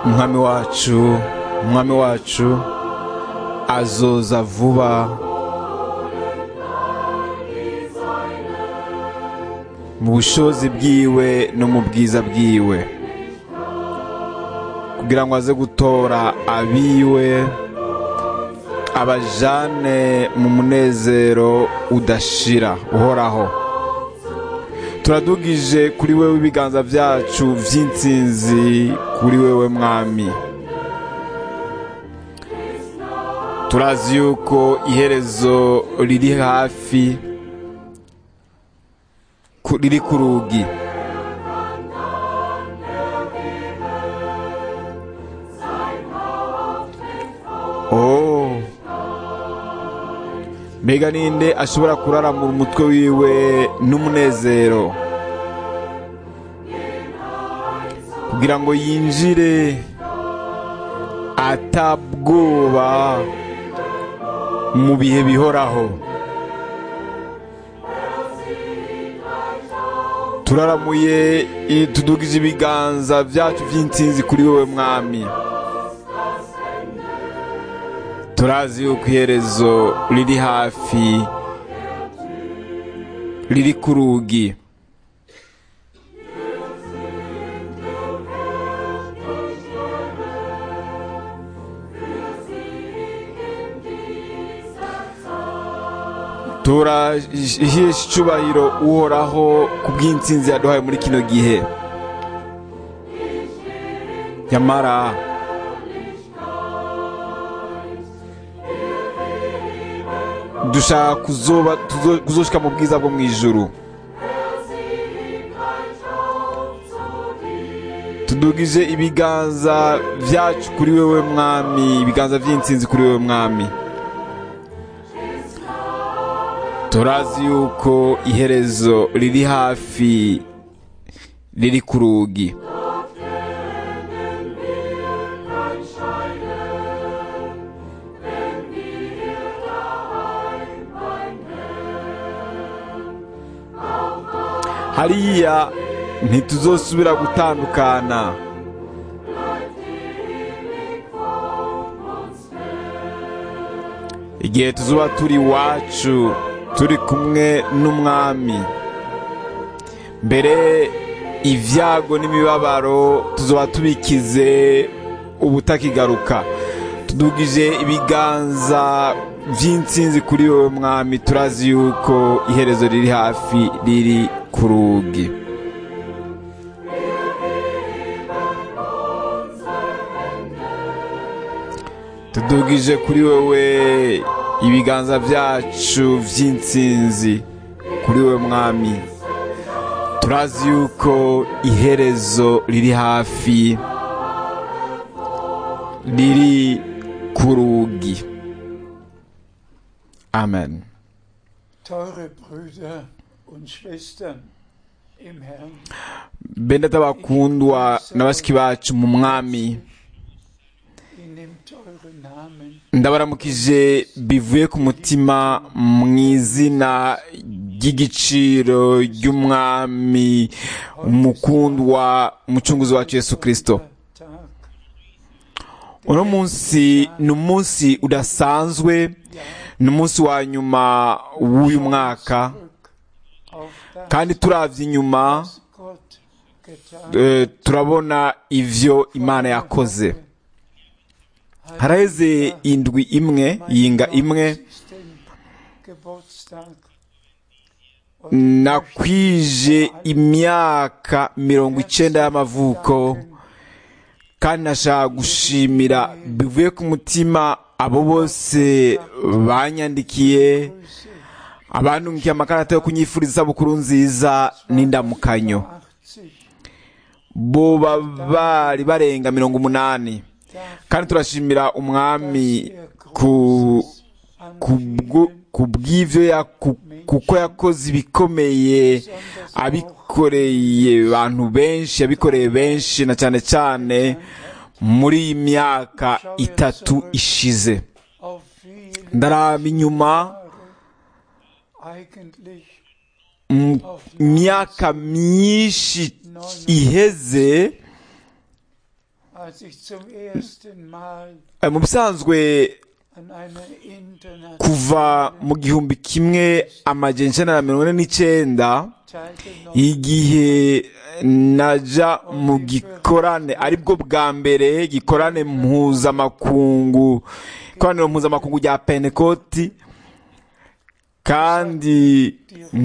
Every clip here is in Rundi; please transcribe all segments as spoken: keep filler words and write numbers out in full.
umwami wacu umwami wacu azoza vuba mu bushobozi bwiwe no mu bwiza bwiwe kugira ngo aze gutora abiwe abajane mu munezero udashira uhoraho. Turadugije kuri wewe ibiganza byacu vy'intsinzi, kuri wewe mwami. Turazi yuko iherezo riri hafi, riri ku rugi. Oh, mbega ninde ashobora kurara mu mutwe wiwe n'umunezero kugira ngo yinjire atabwoba mu bihe bihoraho. Turaramuye tudugije ibiganza byacu by'intsinzi kuri wowe mwami. Turazi yuko iherezo riri hafi, riri ku rugi. Turahesha icubahiro uhoraho ku bw'intsinzi yaduhaye muri kino gihe. Nyamara dushaka kuzoba kuzoshika mu bwiza bwo mwijuru. Tudugije ibiganza vyacu kuri wewe mwami, ibiganza vy'intsinzi kuri wewe mwami. Turazi yuko iherezo riri hafi, riri ku rugi. Hariya ntituzosubira gutandukana. Igihe tuzoba turi iwacu, turi kumwe n'umwami, mbere ivyago n'imibabaro tuzoba tubikize ubutakigaruka. Tudugije ibiganza vy'intsinzi kuri wowe mwami. Turazi yuko iherezo riri hafi, riri ku rugi. Tudugije kuri wowe ibiganza vyacu vy'intsinzi kuri wewe mwami. Turazi yuko iherezo riri hafi, riri ku rugi. Amen. Teure Brüder und Schwestern im Herrn, bene tabakundwa na bashiki bacu mu mwami, ndabaramukije bivuye ku mutima mu izina ry'igiciro ry'umwami umukundwa umucunguzi wacu Yesu Kristo. Uno munsi ni umunsi udasanzwe, ni umunsi wa nyuma w'uyu mwaka, kandi turavye inyuma e, turabona ivyo Imana yakoze. Haraheze indwi imwe, yinga imwe, nakwije imyaka mirongo icenda y'amavuko, kandi nashaka gushimira bivuye ku mutima abo bose banyandikiye, abantungikiye amakarata yo kunyifuriza isabukuru nziza n'indamukanyo. Bo bari barenga mirongo umunani, kandi turashimira umwami ku ku bw'ivyo kuko yakoze ibikomeye, abikoreye abantu benshi, yabikoreye benshi, na cyane cyane muri iyi myaka itatu ishize. Ndaraba inyuma myaka myinshi iheze, als ich zum ersten Mal mu bisanzwe an einer internationalen kuva mu gihumbi kimwe amajana icenda na mirongo ine n'icenda igihe naja mu gikorane aribwo bwa mbere gikorane mpuzamakungu ikoraniro mpuzamakungu rya pentekoti kandi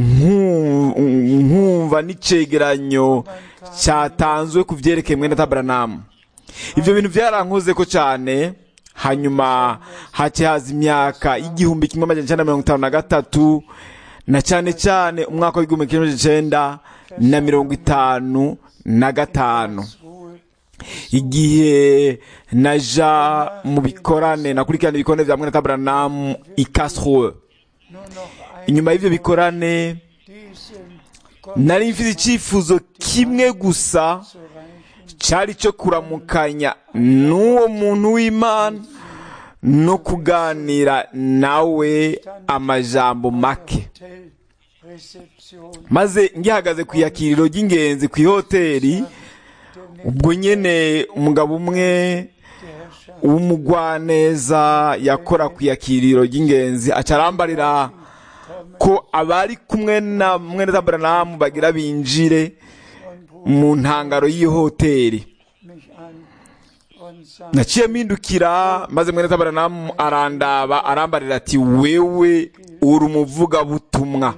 nkumva n'icegeranyo cyatanzwe ku vyerekeye mwene Abrahamu. Ivyo bintu vyarankoze ko cyane. Hanyuma hace haza imyaka igihumbi kimwe amajana icenda na mirongo itanu na gatatu na cyane cyane umwaka w'igihumbi kimwe amajana icenda na mirongo itanu na gatanu igihe naja mu bikorane nakurikirana ibikorane vya mwene Abrahamu i Karlsruhe. Inyuma y'ivyo bikorane nari mfite icyifuzo kimwe gusa, cyari cyo kuramukanya n'uwo muntu w'Imana no kuganira nawe amajambo make. Maze ngihagaze ku yakiriro ry'ingenzi ku ihoteli, ubwo nyene umugabo umwe w'umugwaneza yakora ku yakiriro ry'ingenzi acarambarira ko abari kumwe na mwene Abrahamu bagira binjire mu ntangaro y'ihoteli. Naciye mpindukira maze mwene Abrahamu arandaba arambarira ati wewe uri umuvugabutumwa.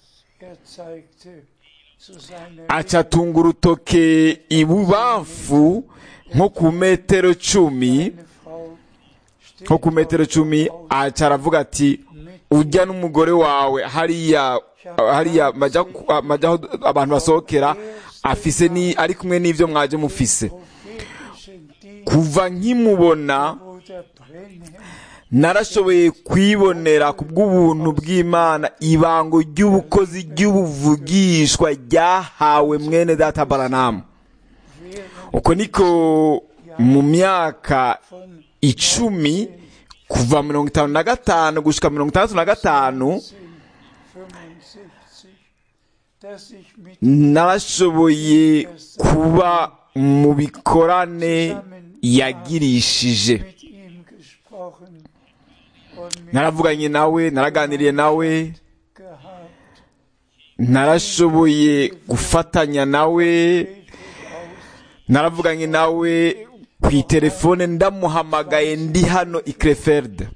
Acatunga urutoke ibubamfu nko ku metero cumi nko ku metero cumi aca aravuga ati ujya n'umugore wawe hariya hariya majaho abantu basohokera afise ni ari kumwe n'ivyo mwaje mufise. Kuva nkimubona narashoboye kwibonera ku bw'ubuntu bw'Imana ibango ry'ubukozi ry'ubuvugishwa ryahawe mwene data Abrahamu. Uko niko mu myaka icumi kuva mirongo itanu na gatanu gushika mirongo itandatu na gatanu narashoboye kuba mu bikorane yagirishije. Naravuganye nawe, naraganiriye nawe, narashoboye gufatanya nawe, naravuganye nawe ku telefone ndamuhamagaye ndi hano i Krefeld.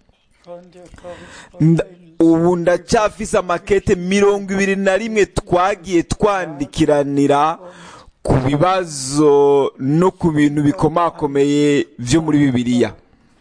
Ubu ndacyafise amakete mirongo ibiri na rimwe twagiye twandikiranira ku bibazo no ku bintu bikomakomeye vyo muri Bibiliya.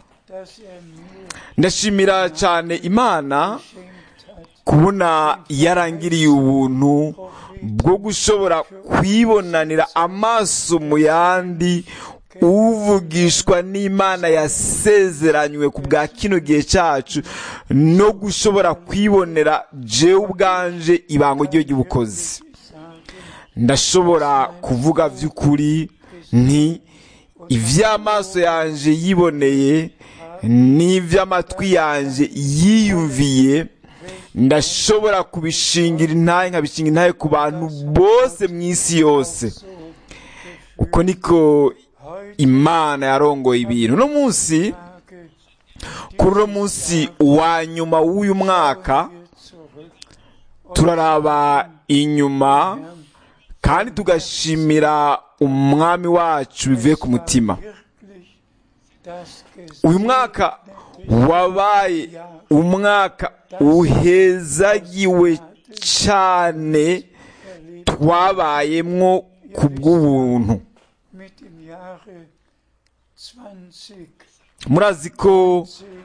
Ndashimira cyane Imana kubona yarangiriye ubuntu bwo gushobora kwibonanira amaso mu yandi uvugishwa n'Imana yasezeranywe ku bwa kino gihe cyacu no gushobora kwibonera jewe ubwanje ibango ryo ry'ubukozi. Ndashobora kuvuga vy'ukuri nti ivy'amaso yanje yiboneye n'ivy'amatwi yanje yiyumviye ndashobora kubishingira intahe nkabishinga intahe ku bantu bose mw'isi yose. Uko niko Imana yarongoye ibintu. No munsi kuri uno munsi wa nyuma w'uyu mwaka turaraba inyuma kandi tugashimira umwami wacu bivuye ku mutima. Uyu mwaka wabaye umwaka uhezagiwe cyane twabayemwo ku bw'ubuntu. Murazi ko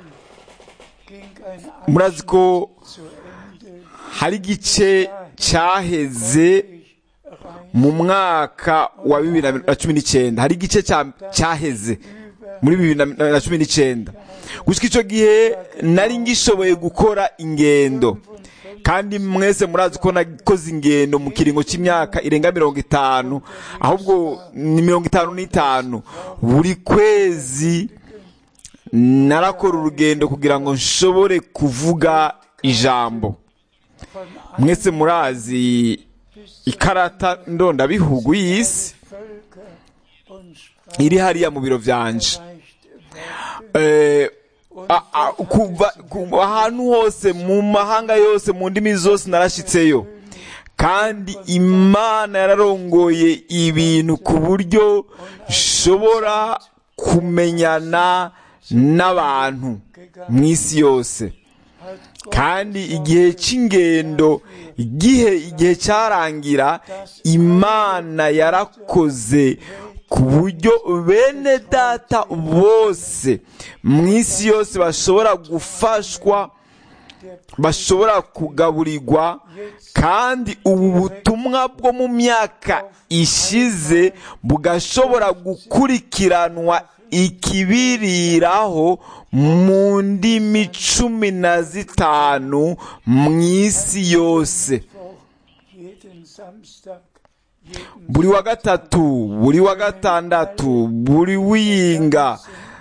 murazi ko hari igice cyaheze mu mwaka wa bibiri na cumi n'icyenda, hari igice cyaheze muri bibiri na cumi n'icyenda. Gushika icyo gihe nari ngishoboye gukora ingendo, kandi mwese murazi ko nakoze ingendo mu kiringo cy'imyaka irenga mirongo itanu, ahubwo ni mirongo itanu n'itanu. Buri kwezi narakora urugendo kugira ngo nshobore kuvuga ijambo. Mwese murazi ikarata ndondabihugu y'isi und sprach iri hariya mu biro vyanje. reicht Eh, und a- a- kuva kuva ahantu hose mu mahanga yose mu ndimi zose narashitseyo, kandi Imana yararongoye ibintu ku buryo nshobora kumenyana n'abantu mu isi yose. hat Gott kandi igihe cy'ingendo, igihe igihe cyarangira, Imana yarakoze ku buryo bene data bose mu isi yose bashobora gufashwa, bashobora kugaburirwa, kandi ubu butumwa bwo mu myaka ishize bugashobora gukurikiranwa ikibiriraho mu ndimi cumi na zitanu mu isi yose. jeden Samstag, jeden Buri wa gatatu, buri wa gatandatu, buri winga,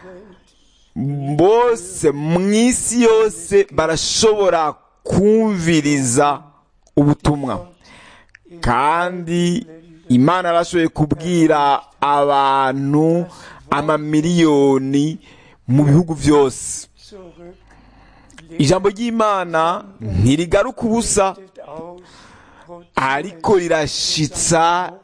bose mu isi yose barashobora kumviriza ubutumwa. Kandi Imana yarashoboye kubwira abantu amamiliyoni mu bihugu byose. zurück Ijambo ry'Imana ntirigaruka ubusa, legt aus, ariko rirashitsa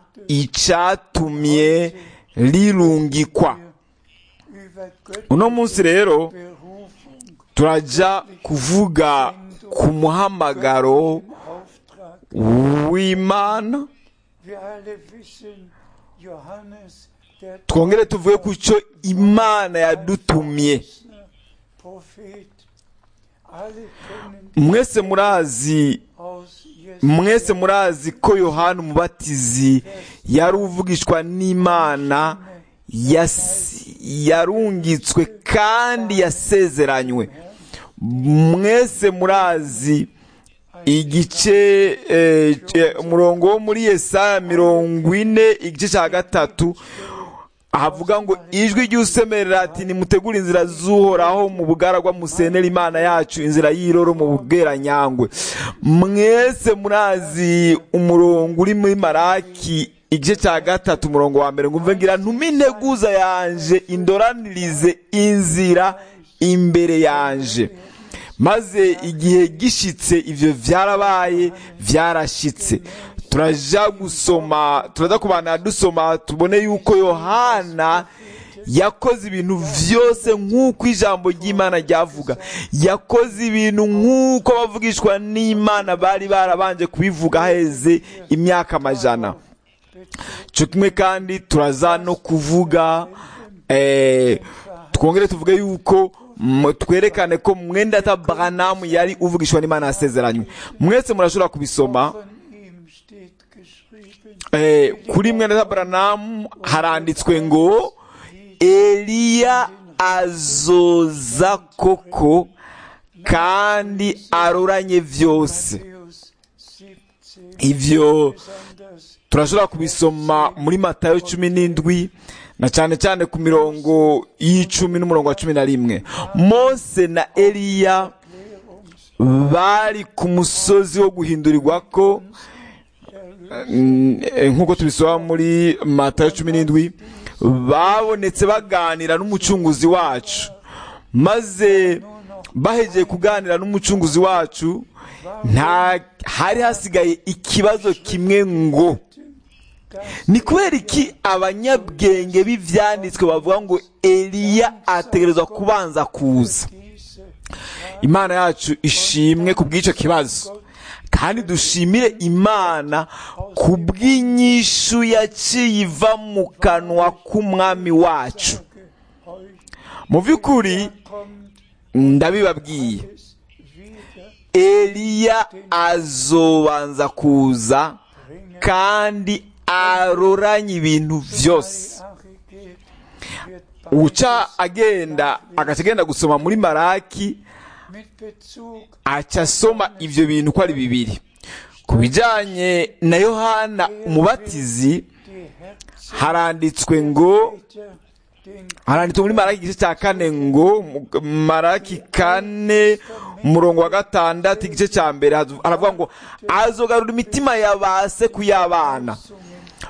icatumye rirungikwa. über Götter Uno munsi rero Berufung, turaja kuvuga ku muhamagaro Auftrag. w'Imana, Wir alle wissen, Johannes, der twongere tuvuge ku cyo Imana yadutumye. Prophet, alle kennen die Mwese murazi aus mwese murazi ko Yohana Umubatizi yari uvugishwa n'Imana, yas- yarungitswe kandi yasezeranywe. Mwese murazi igice eh, eh, umurongo wo muri Yesaya mirongo ine igice cya gatatu havuga ngo ijwi ry'usemerera ati nimutegure inzira z'Uhoraho, mu bugaragwa musenera Imana yacu inzira y'iroro mu bweranyangwe. Mwese murazi umurongo uri muri Maraki igice cya gatatu umurongo wa mbere ngo mve ngira ntume integuza yanje indoranirize inzira imbere yanje. Maze igihe gishitse ivyo vyarabaye, vyarashitse. Turaja gusoma, turaza kubana dusoma tubone yuko Yohana yakoze ibintu vyose nk'uko ijambo ry'Imana ryavuga. Yakoze ibintu nk'uko bavugishwa n'Imana bari barabanje kubivuga heze imyaka amajana. Cyo kimwe kandi turaza no kuvuga eh, twongere tuvuge yuko m- twerekane ko mwendata Branham yari uvugishwa n'Imana yasezeranywe. Mwese murashobora kubisoma. von ihm steht geschrieben, Eh, kuri mwendata Branham haranditswe ngo Eliya azoza koko kandi aroranye vyose. Matthäus siebzehn, Ivyo besonders turashobora kubisoma muri Matayo cumi n'indwi na cyane cyane ku mirongo y'icumi n'umurongo wa cumi na rimwe. Mose na Eliya bari ku musozi wo guhindurirwako, eh, nk'uko tubisoma muri Matayo cumi n'indwi, babonetse baganira n'umucunguzi wacu. Maze bahejeje kuganira n'umucunguzi wacu, nta hari hasigaye ikibazo kimwe ngo ni kubera iki abanyabwenge b'ivyanditswe bavuga ngo Eliya ategerezwa kubanza kuza. diese Imana yacu ishimwe ku bw'icyo kibazo, kandi dushimire Imana ku bw'inyishu yaciye iva mu kanwa k'umwami wacu. euch Mu by'ukuri kommt ndabibabwiye, es wieder Eliya azobanza kuza kandi aroranye ibintu vyose. Arche geht, wird Uca agenda agaca agenda gusoma muri Maraki, mit Bezug aca asoma ivyo bintu ko ari bibiri. Ku bijanye na Yohana Umubatizi die Herzen haranditswe ngo Väter, den haranditswe muri Maraki igice cya kane ngo mu- Maraki kane umurongo wa gatandatu igice cya mbere haravuga ngo azogarura imitima ya base kuyabana,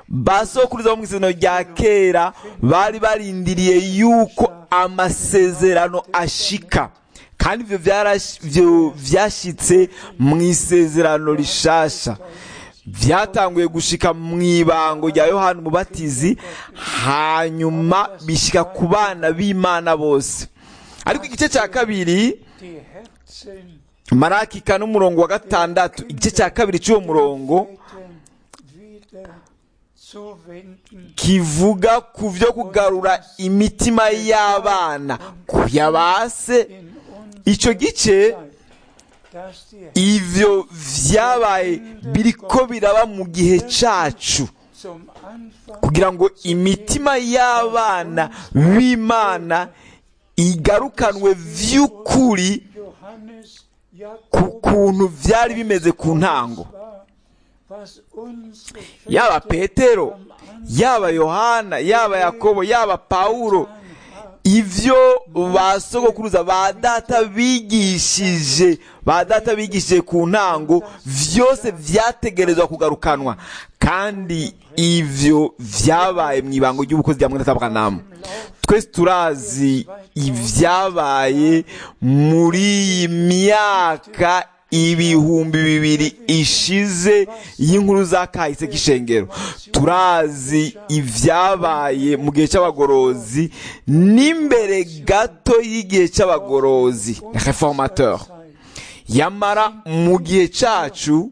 basokuruza bo mu isezerano rya kera bari barindiriye yuko amasezerano ashika, kandi ivyo vyarash- vyo vyashitse mu isezerano rishasha. Vyatanguye gushika mu ibango rya Yohana Umubatizi, hanyuma bishika ku bana b'Imana bose. Ariko igice cya kabiri, die Herzen Maraki kane umurongo wa gatandatu, igice cya kabiri cy'uwo murongo wieder zuwenden, kivuga ku vyo kugarura imitima y'abana kuyabase. in uns Ico gice dass die ivyo vyabaye biriko biraba mu gihe cacu, zum Anfang kugira ngo imitima y'abana b'Imana igarukanwe vy'ukuri Johannes ku kuntu vyari bimeze ku ntango. war, was unsere Yaba Petero, yaba Yohana, yaba Yakobo, yaba Pawulo, ivyo basogokuruza ba data bigishije ba data bigishije ku ntango vyose vyategerezwa kugarukanwa, kandi ivyo vyabaye mu ibango ry'ubukozi rya Mwene Abrahamu. Twese turazi ivyabaye muri iyi myaka ibihumbi bibiri ishize y'inkuru za kahise k'ishengero. Turazi ivyabaye mu gihe c'abagorozi n'imbere gato y'igihe c'abagorozi reformateur. Yamara mu gihe cacu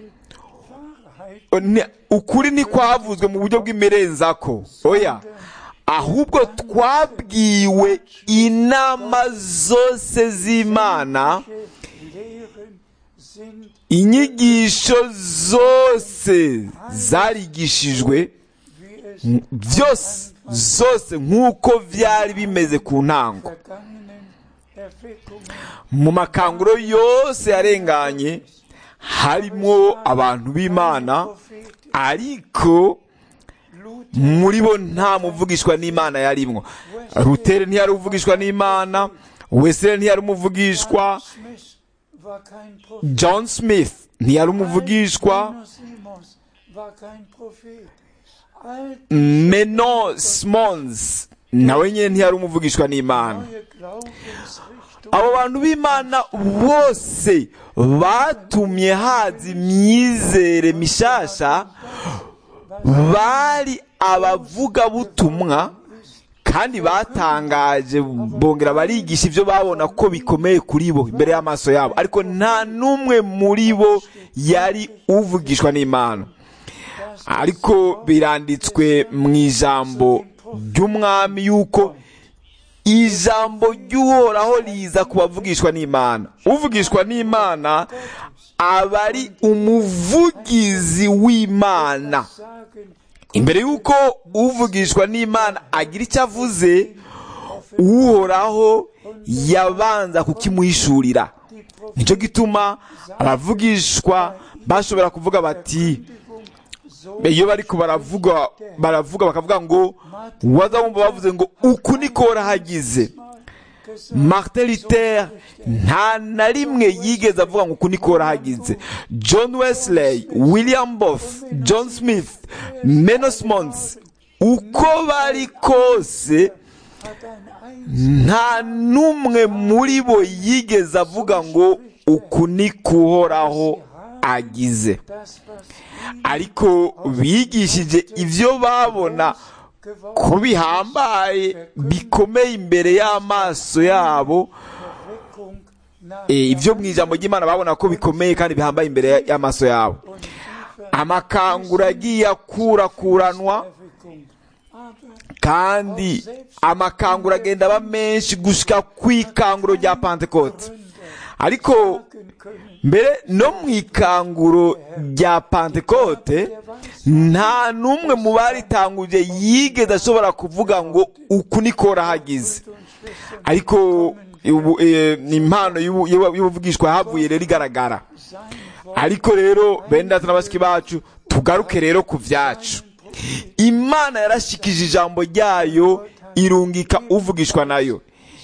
ni- ukuri ntikwavuzwe mu buryo bw'imerenzako, oya, ahubwo twabwiwe inama zose z'Imana, Lehren sind, inyigisho zose zarigishijwe wie es vyose zose nk'uko vyari bimeze ku ntango. vergangenen Erweckungen Mu makanguro yose yarenganye harimo abantu b'Imana, ariko Luther muri bo nta muvugishwa n'Imana yarimwo. Rutere ntiyari uvugishwa n'Imana, Wesley ntiyari umuvugishwa, Smith war kein Prophet. John Smith ntiyari umuvugishwa, Onesimus war kein Prophet. All Menon Simons nawe nyine ntiyari umuvugishwa n'Imana. neue Glaubensrichtungen Abo bantu b'Imana bose batumye haza imyizere mishasha, bari abavugabutumwa, kandi batangaje bongera barigisha ivyo babona ko bikomeye kuri bo imbere y'amaso yabo, ariko nta n'umwe muri bo yari uvugishwa n'Imana. Ariko biranditswe mu ijambo ry'umwami yuko ijambo ry'Uhoraho riza kubavugishwa n'Imana. Uvugishwa n'Imana aba ari umuvugizi w'Imana. sagen, Imbere y'uko uvugishwa n'Imana agira icyo avuze, Uhoraho yabanza kukimuhishurira. Nico gituma abavugishwa bashobora kuvuga bati, iyo bariko baravuga baravuga bakavuga ngo waza wumva bavuze ngo uku niko horahagize. Martin Luther nta na rimwe yigeze avuga ngo uku niko horahagize. John Wesley, William Booth, John Smith, Menon Simons, uko bari kose hat ein nta n'umwe muri bo yigeze avuga ngo uku niko Uhoraho agize. das, was Ariko bigishije ivyo babona ko bihambaye bikomeye imbere y'amaso yabo, Erweckung nach e, ivyo mu ijambo ry'Imana babona ko bikomeye kandi bihambaye imbere y'amaso yabo. und tiefer Amakangura agiye akurakuranwa, Erweckung. Aber kandi amakangura agenda aba menshi gushika kw'ikanguro rya Pentecote. Ariko sagen können, mbere no mu ikanguro rya Pentecote nta n'umwe mu baritanguje yigeze ashobora kuvuga ngo uku niko horahagize. Ariko ubu, eh, ni impano y'ubu- y'ubu- y'ubuvugishwa havuye rero igaragara. sein Wort Ariko rero bene data na bashiki bacu, tugaruke rero ku vyacu. Imana yarashikije ijambo ryayo irungika uvugishwa nayo.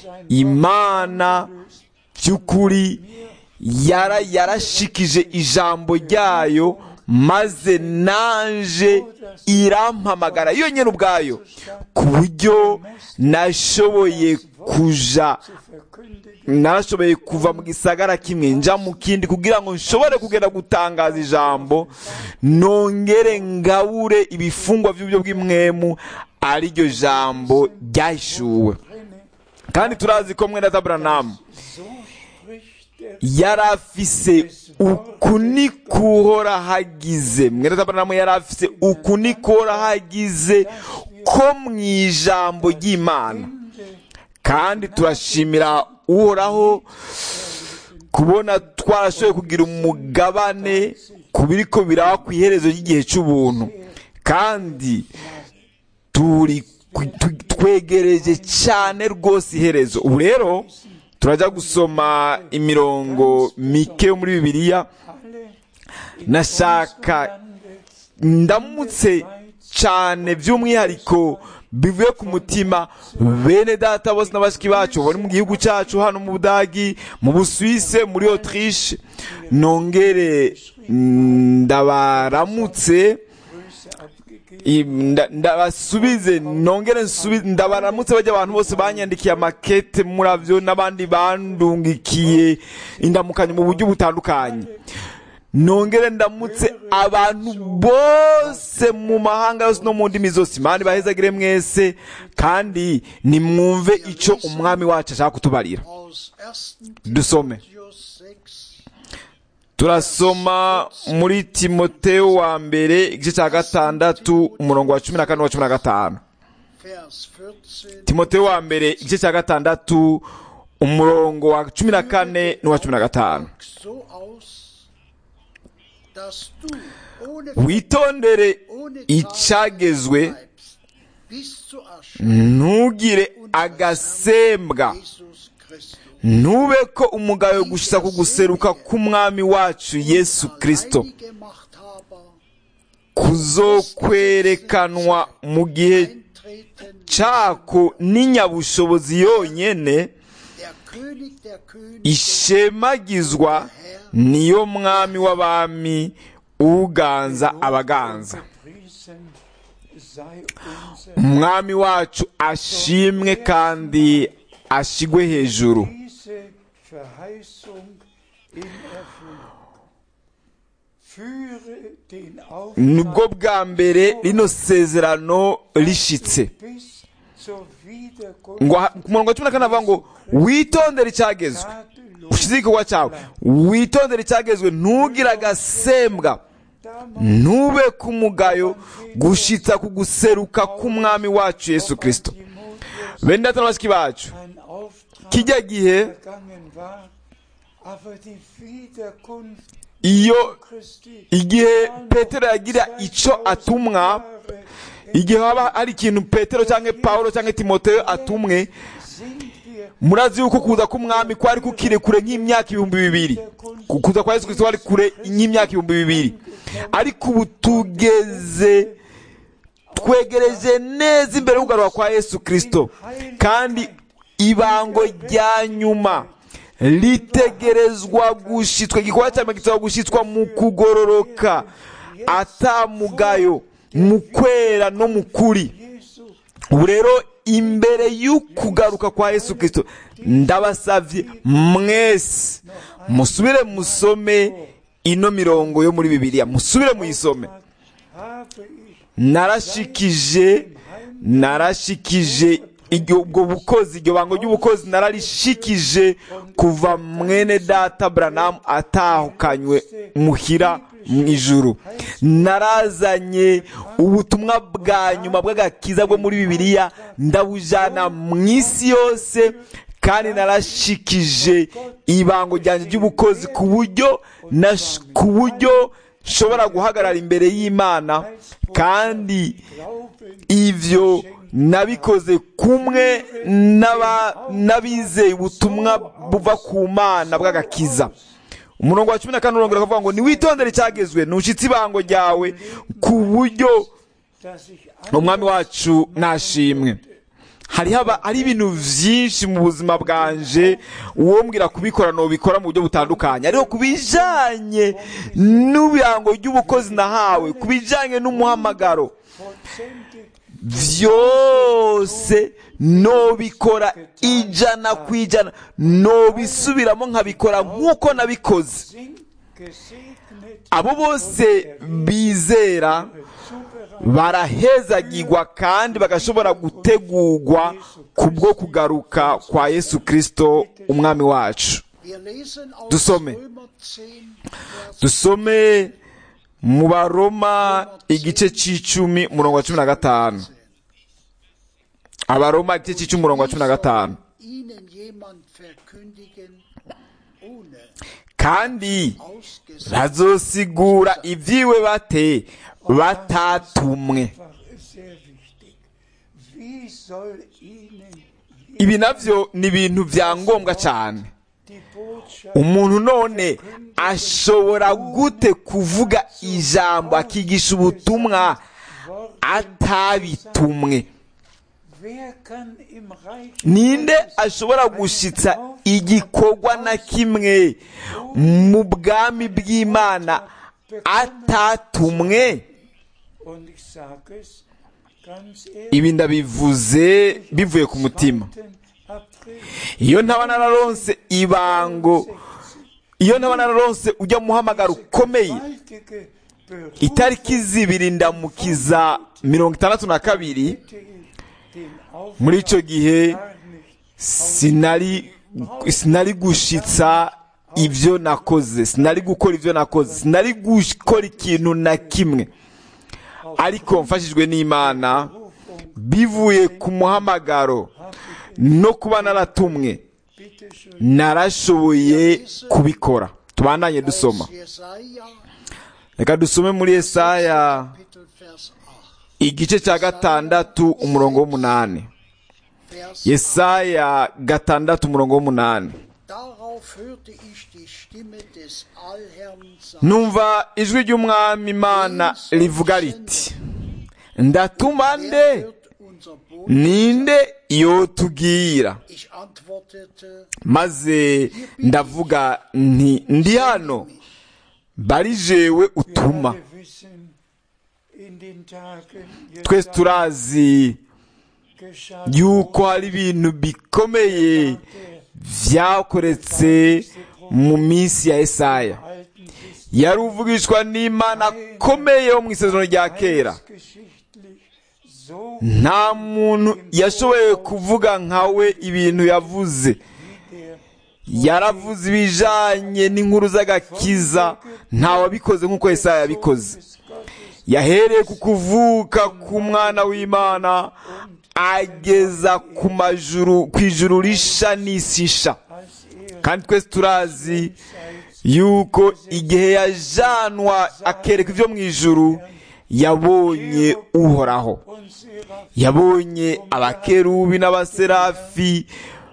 Imana by'ukuri yara yarashikije ijambo ryayo maze nanje irampamagara iyo nyene ubwayo, ku buryo nashoboye kuja narashoboye kuva mu gisagara kimwe nja mu kindi kugira ngo nshobore kugenda gutangaza ijambo, nongere ngabure ibifungwa by'uburyo bw'imwemu ari ryo jambo ryahishuwe. Kandi turazi ko mwene Abraham yari afise uku nikuhora hagize mwene Abraham yari afise uku nikuhora hagize ko mu ijambo ry'Imana. Kandi turashimira uhoraho kubona twarashoboye kugira umugabane ku biriko biraba ku iherezo ry'igihe cy'ubuntu, kandi turi twegereje cyane rwose iherezo. Ubu rero turajya gusoma imirongo mike yo muri Bibiliya. Nashaka ndamutse cyane by'umwihariko bivuye ku mutima bene data bose n'abashiki bacu bari mu gihugu cyacu hano mu Budagi, mu Busuwise, muri Autriche. Nongere ndabaramutse ndabasubize nongere nsubize ndabaramutse bajya abantu bose banyandikiye amakete muravyo n'abandi bandungikiye indamukanyo mu buryo butandukanye. Nongere ndamutse abantu bose mu mahanga yose no mu ndimi zose. Imana ibahezagire mwese, kandi nimwumve ico umwami wacu ashaka kutubarira. Dusome. Turasoma muri Timoteyo wa mbere igice cya gatandatu umurongo wa cumi na kane n'uwa cumi na gatanu. Timoteyo wa mbere igice cya gatandatu umurongo wa cumi na kane n'uwa cumi na gatanu. Witondere icagezwe, ntugire agasembwa, ntube ko umugayo gushitsa ku guseruka k'umwami wacu Yesu Kristo kuzokwerekanwa mu gihe cako n'inyabushobozi yonyene ishemagizwa niyo mwami w'abami uganza abaganza. Umwami wacu ashimwe kandi ashigwe hejuru. Nubwo bwa mbere rino sezerano rishitse ngo ku murongo wa cumi na kane avuga ngo witondere icagezwe, ushize igikorwa cyawe, witondere icagezwe, ntugire agasembwa, ntube ku mugayo gushitsa ku guseruka k'umwami wacu Yesu Kristo. Bene data n'abashiki bacu, kijya gihe iyo igihe Petero yagira ico atumwa, igihe haba hari ikintu Petero cyangwa Paulo cyangwa Timoteyo atumwe, murazi yuko kuza k'umwami kwari kukire kure nk'imyaka ibihumbi bibiri. Kuza kwa Yesu Kristo kwari kure nk'imyaka ibihumbi bibiri. Ariko ubu tugeze twegereje neza imbere y'ukugaruka kwa Yesu Kristo, kandi ibango rya nyuma litegerezwa gushitswa, igikorwa cyane gitwa gushitswa mu kugororoka atamugayo, mu kwera no mu kuri. Ubu rero imbere y'ukugaruka kwa Yesu Kristo ndabasavye mwese musubire musome ino mirongo yo muri Bibiliya, musubire muyisome. Narashikije narashikije ubwo bukozi, iryo bango ry'ubukozi nararishikije kuva mwene data Branham atahukanywe muhira mu ijuru. Narazanye ubutumwa bwa nyuma bw'agakiza bwo muri Bibiliya ndabujana mu isi yose, kandi narashikije ibango ryanje ry'ubukozi ku buryo ku buryo nshobora guhagarara imbere y'Imana, kandi ivyo nabikoze kumwe n'abizeye ubutumwa buva ku Mana bw'agakiza. Umurongo wa cumi na kane urongera kuvuga ngo niwitondere icyagezwe, ntushitse ibango ryawe ku buryo umwami wacu nashimwe. hariho aba- hari ibintu vyinshi mu buzima bwanje uwombwira kubikora nobikora mu buryo butandukanye, ariko ku bijanye n'ubirango ry'ubukozi nahawe, ku bijanye n'umuhamagaro, vollständig vyose nobikora ijana ku ijana, nobisubiramo nkabikora nk'uko nabikoze. sind gesegnet, Abo bose bizera zubereitet barahezagirwa kandi bagashobora gutegurwa kubwo kugaruka kwa Yesu Kristo umwami wacu. Wir lesen aus Dusome. Römer zehn, Vers Dusome mu Baroma igice c'icumi umurongo wa cumi na gatanu. Abaroma igice c'icumi umurongo wa cumi na gatanu. Ihnen jemand verkündigen, ohne Kandi ausgesetzt bazosigura ivyiwe bate batatumwe. einfach ist sehr wichtig. Wie soll Ihnen Ibi navyo ni ibintu vya ngombwa cane. die Botschaft Umuntu none ashobora gute kuvuga ijambo akigisha ubutumwa atabitumwe? wer kann im Reich Ninde ashobora gushitsa igikorwa na kimwe mu bwami bw'Imana atatumwe? und ich sage es ganz ehrlich, Ibi ndabivuze bivuye ku mutima. zweiten April Iyo ntaba nararonse ibango, iyo ntaba nararonse ujya muhamagaro ukomeye, gewaltige Berufung itariki zibiri ndamukiza mirongo itandatu na kabiri, hätte ich den muri Auftrag ico gihe gar nicht sinari sinari gushitsa ivyo nakoze, sinari gukora ivyo nakoze, sinari gukora ikintu na kimwe, ariko mfashijwe n'Imana bivuye ku muhamagaro no kuba naratumwe, bitte schön narashoboye kubikora. Tubandanye dusoma, aus Jesaja, reka dusome muri Yesaya Kapitel Vers acht. igice cya gatandatu umurongo w'umunani. Vers Yesaya gatandatu umurongo w'umunani. Darauf hörte ich die Stimme des Allherrn sagen, Numva ijwi ry'umwami Imana rivuga riti, ndatuma nde? wer wird unser Boden? Ninde yotubwira? Ich antwortete, Maze ndavuga nti ndi hano, bari jewe utuma. alle wissen, in den Tagen Twese turazi geschah yuko hari ibintu bikomeye vyakoretse mu minsi ya Yesaya. Alten Testament Yari uvugishwa n'Imana akomeye wo mu isezerano rya kera. geschichtlich so Nta muntu yashoboye kuvuga nkawe ibintu yavuze. wie der Yaravuze ibijanye n'inkuru z'agakiza, nta wabikoze nk'uko Yesaya yabikoze. des Gottes Yahereye ku kuvuka k'umwana w'Imana ageza ku majuru, ku ijuru risha n'isi isha. als er Kandi twese turazi yuko igihe yajanwa akereka ivyo mu ijuru, yabonye uhoraho, und Seraph yabonye abakerubi n'abaserafi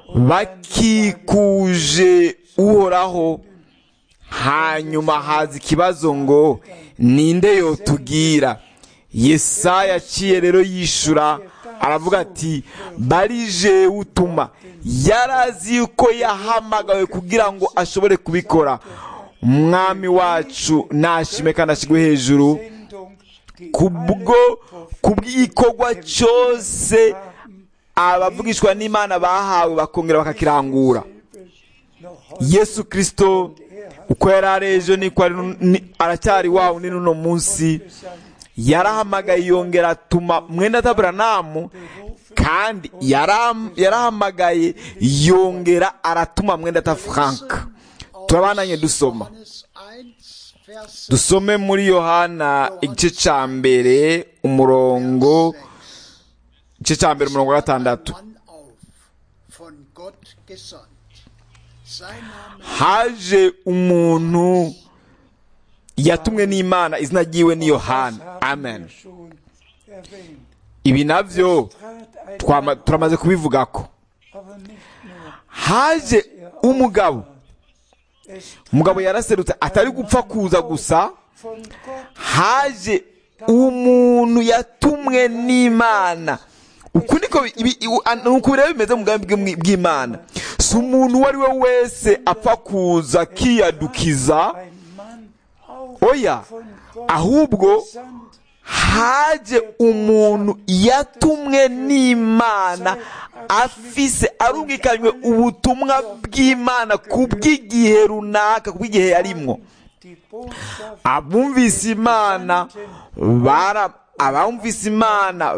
bakikuje uhoraho. Hanyuma haza ikibazo ngo ninde yotubwira? Yesaya aciye rero yishura aravuga ati, barije utuma. Yarazi yuko yahamagawe kugira ngo ashobore kubikora. Umwami wacu nashime kandi ashigwe hejuru Sendung, die kubwo kubw'igikorwa cyose abavugishwa n'Imana bahawe bakongera bakakirangura. noch heute Yesu Kristo uko yari ari ejo niko ari nu- ni- aracyari wawe ni n'uno munsi, yarahamagaye yongera atuma mwenda Aburahamu, kandi yaram- yarahamagaye yongera aratuma mwenda Frank. Turabananye dusoma, Johannes eins, Vers dusome muri Yohana igice ca mbere umurongo igice ca mbere umurongo wa gatandatu. Mann auf, von Gott gesandt. Sein Name Haje umuntu yatumwe n'Imana, izina ryiwe ni Yohana. haben Amen. wir schon erwähnt. Ibi navyo Trat ein twama- Mann turamaze kubivugako. aber nicht nur Haje umugabo, es umugabo yaraserutse atari gupfa kuza gusa, von Gott haje umuntu yatumwe n'Imana, uku niko nuko rero bimeze mu bwami bw'Imana. Si umuntu uwo ari we wese apfa kuza akiyadukiza, oya, ahubwo haje umuntu yatumwe n'Imana, afise arungikanywe ubutumwa bw'Imana kubw'igihe runaka, kubw'igihe yarimwo. Abumvise Imana bara abumvise Imana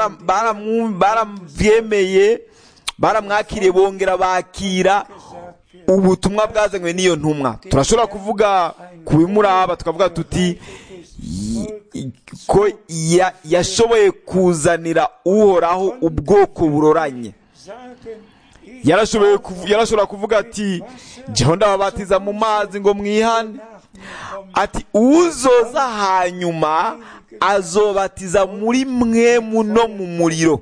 barabyemeye, baramwakiriye, bongera bakira ubutumwa bwazanywe n'iyo ntumwa. Turashobora kuvuga ku bimuraba tukavuga tuti ko yashoboye kuzanira uhoraho ubwoko buroranye. Yarashobora kuvuga ati jeho ndababatiza mu mazi ngo mwihane, ati uzoza hanyuma azobatiza muri mwemu no mu muriro.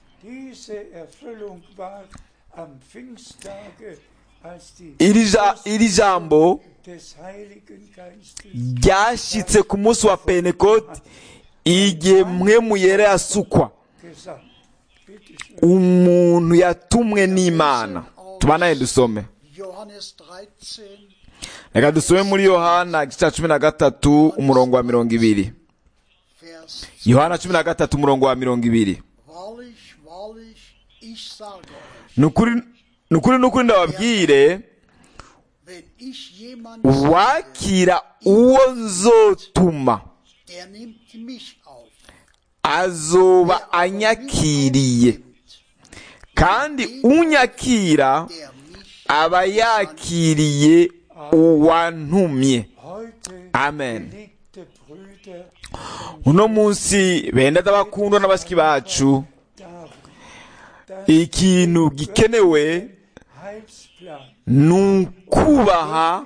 Iri jambo ryashitse ku munsi wa Pentekote, igihe mwemu yera yasukwa, umuntu yatumwe n'Imana. Tubanaye dusome, reka dusome muri Yohana igice cya cumi na gatatu umurongo wa mirongo ibiri. Yohana cumi na gatatu umurongo wa mirongo ibiri. Nukuri nukuri nukuri ndababwire, uwakira uwo nzotuma azoba anyakiriye, kandi unyakira aba yakiriye uwantumye. Amen. Uno munsi benda dabakundwa n'abashiki bacu, ikintu gikenewe nukubaha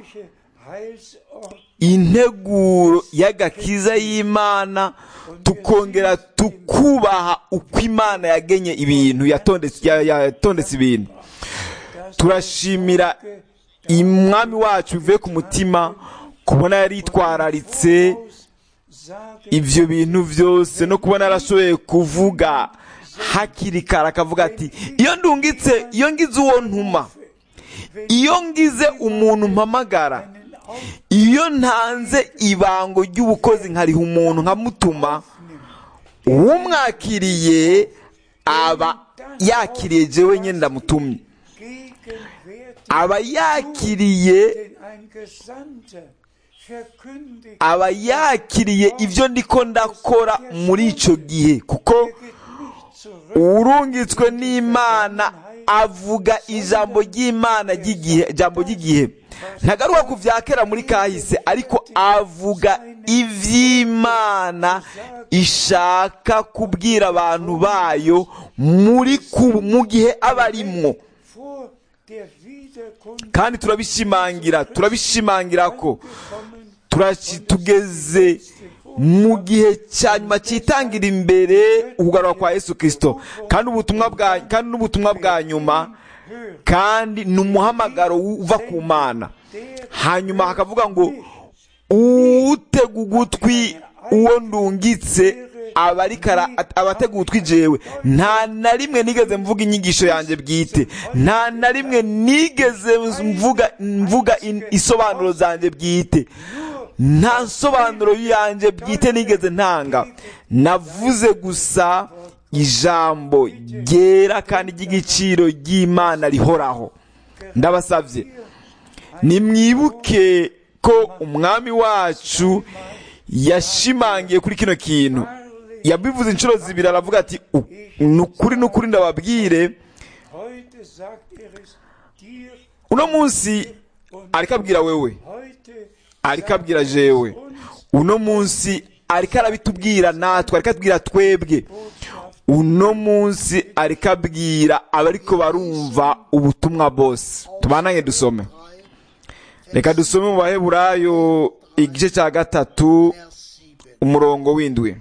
integuro y'agakiza y'Imana, tukongera tukubaha uko Imana yagenye ibintu, yatondetse yatondetse ibintu. Turashimira Umwami wacu bivuye ku mutima kubona yaritwararitse ivyo bintu vyose, no kubona yarashoboye kuvuga hakiri kare akavuga ati iyo ndungitse, iyo ngize uwo ntuma, iyo ngize umuntu mpamagara, iyo ntanze ibango ry'ubukozi nkariha umuntu nkamutuma, umwakiriye aba yakiriye jewe nyene ndamutumye, aba yakiriye aba yakiriye ivyo ndiko ndakora muri ico gihe, kuko urungitswe n'Imana avuga ijambo ry'Imana ry'igihe, ijambo ry'igihe. Ntagaruka ku vyakera muri kahise, ariko avuga ivy'Imana ishaka kubwira abantu bayo muri mu gihe abarimwo. Kandi turabishimangira turabishimangira ko tugeze mu gihe cya nyuma cyitangira imbere ukugaruka kwa Yesu Kristo, kandi ubutumwa bwa kandi n'ubutumwa bwa nyuma, kandi n'umuhamagaro uva ku Mana. Hanyuma hakavuga ngo utega ugutwi uwo ndungitse abarikara abatega ugutwi jewe. Nta na rimwe nigeze mvuga inyigisho yanjye bwite, nta na rimwe nigeze mvuga mvuga isobanuro zanjye bwite, nta nsobanuro yanjye bwite nigeze ntanga. Navuze gusa ijambo ryera kandi ry'igiciro ry'Imana rihoraho. Ndabasavye nimwibuke ko Umwami wacu yashimangiye kuri kino kintu. Yabivuze inshuro zibiri, aravuga ati nukuri nukuri ndababwire. Uno munsi arikabwira wewe, arikabwira jewe. Uno munsi ariko arabitubwira natwe, arikabwira twebwe. Uno munsi arikabwira abariko barumva ubutumwa bose. Tubananye dusome, reka dusome mu Baheburayo igice cya gatatu umurongo w'indwi.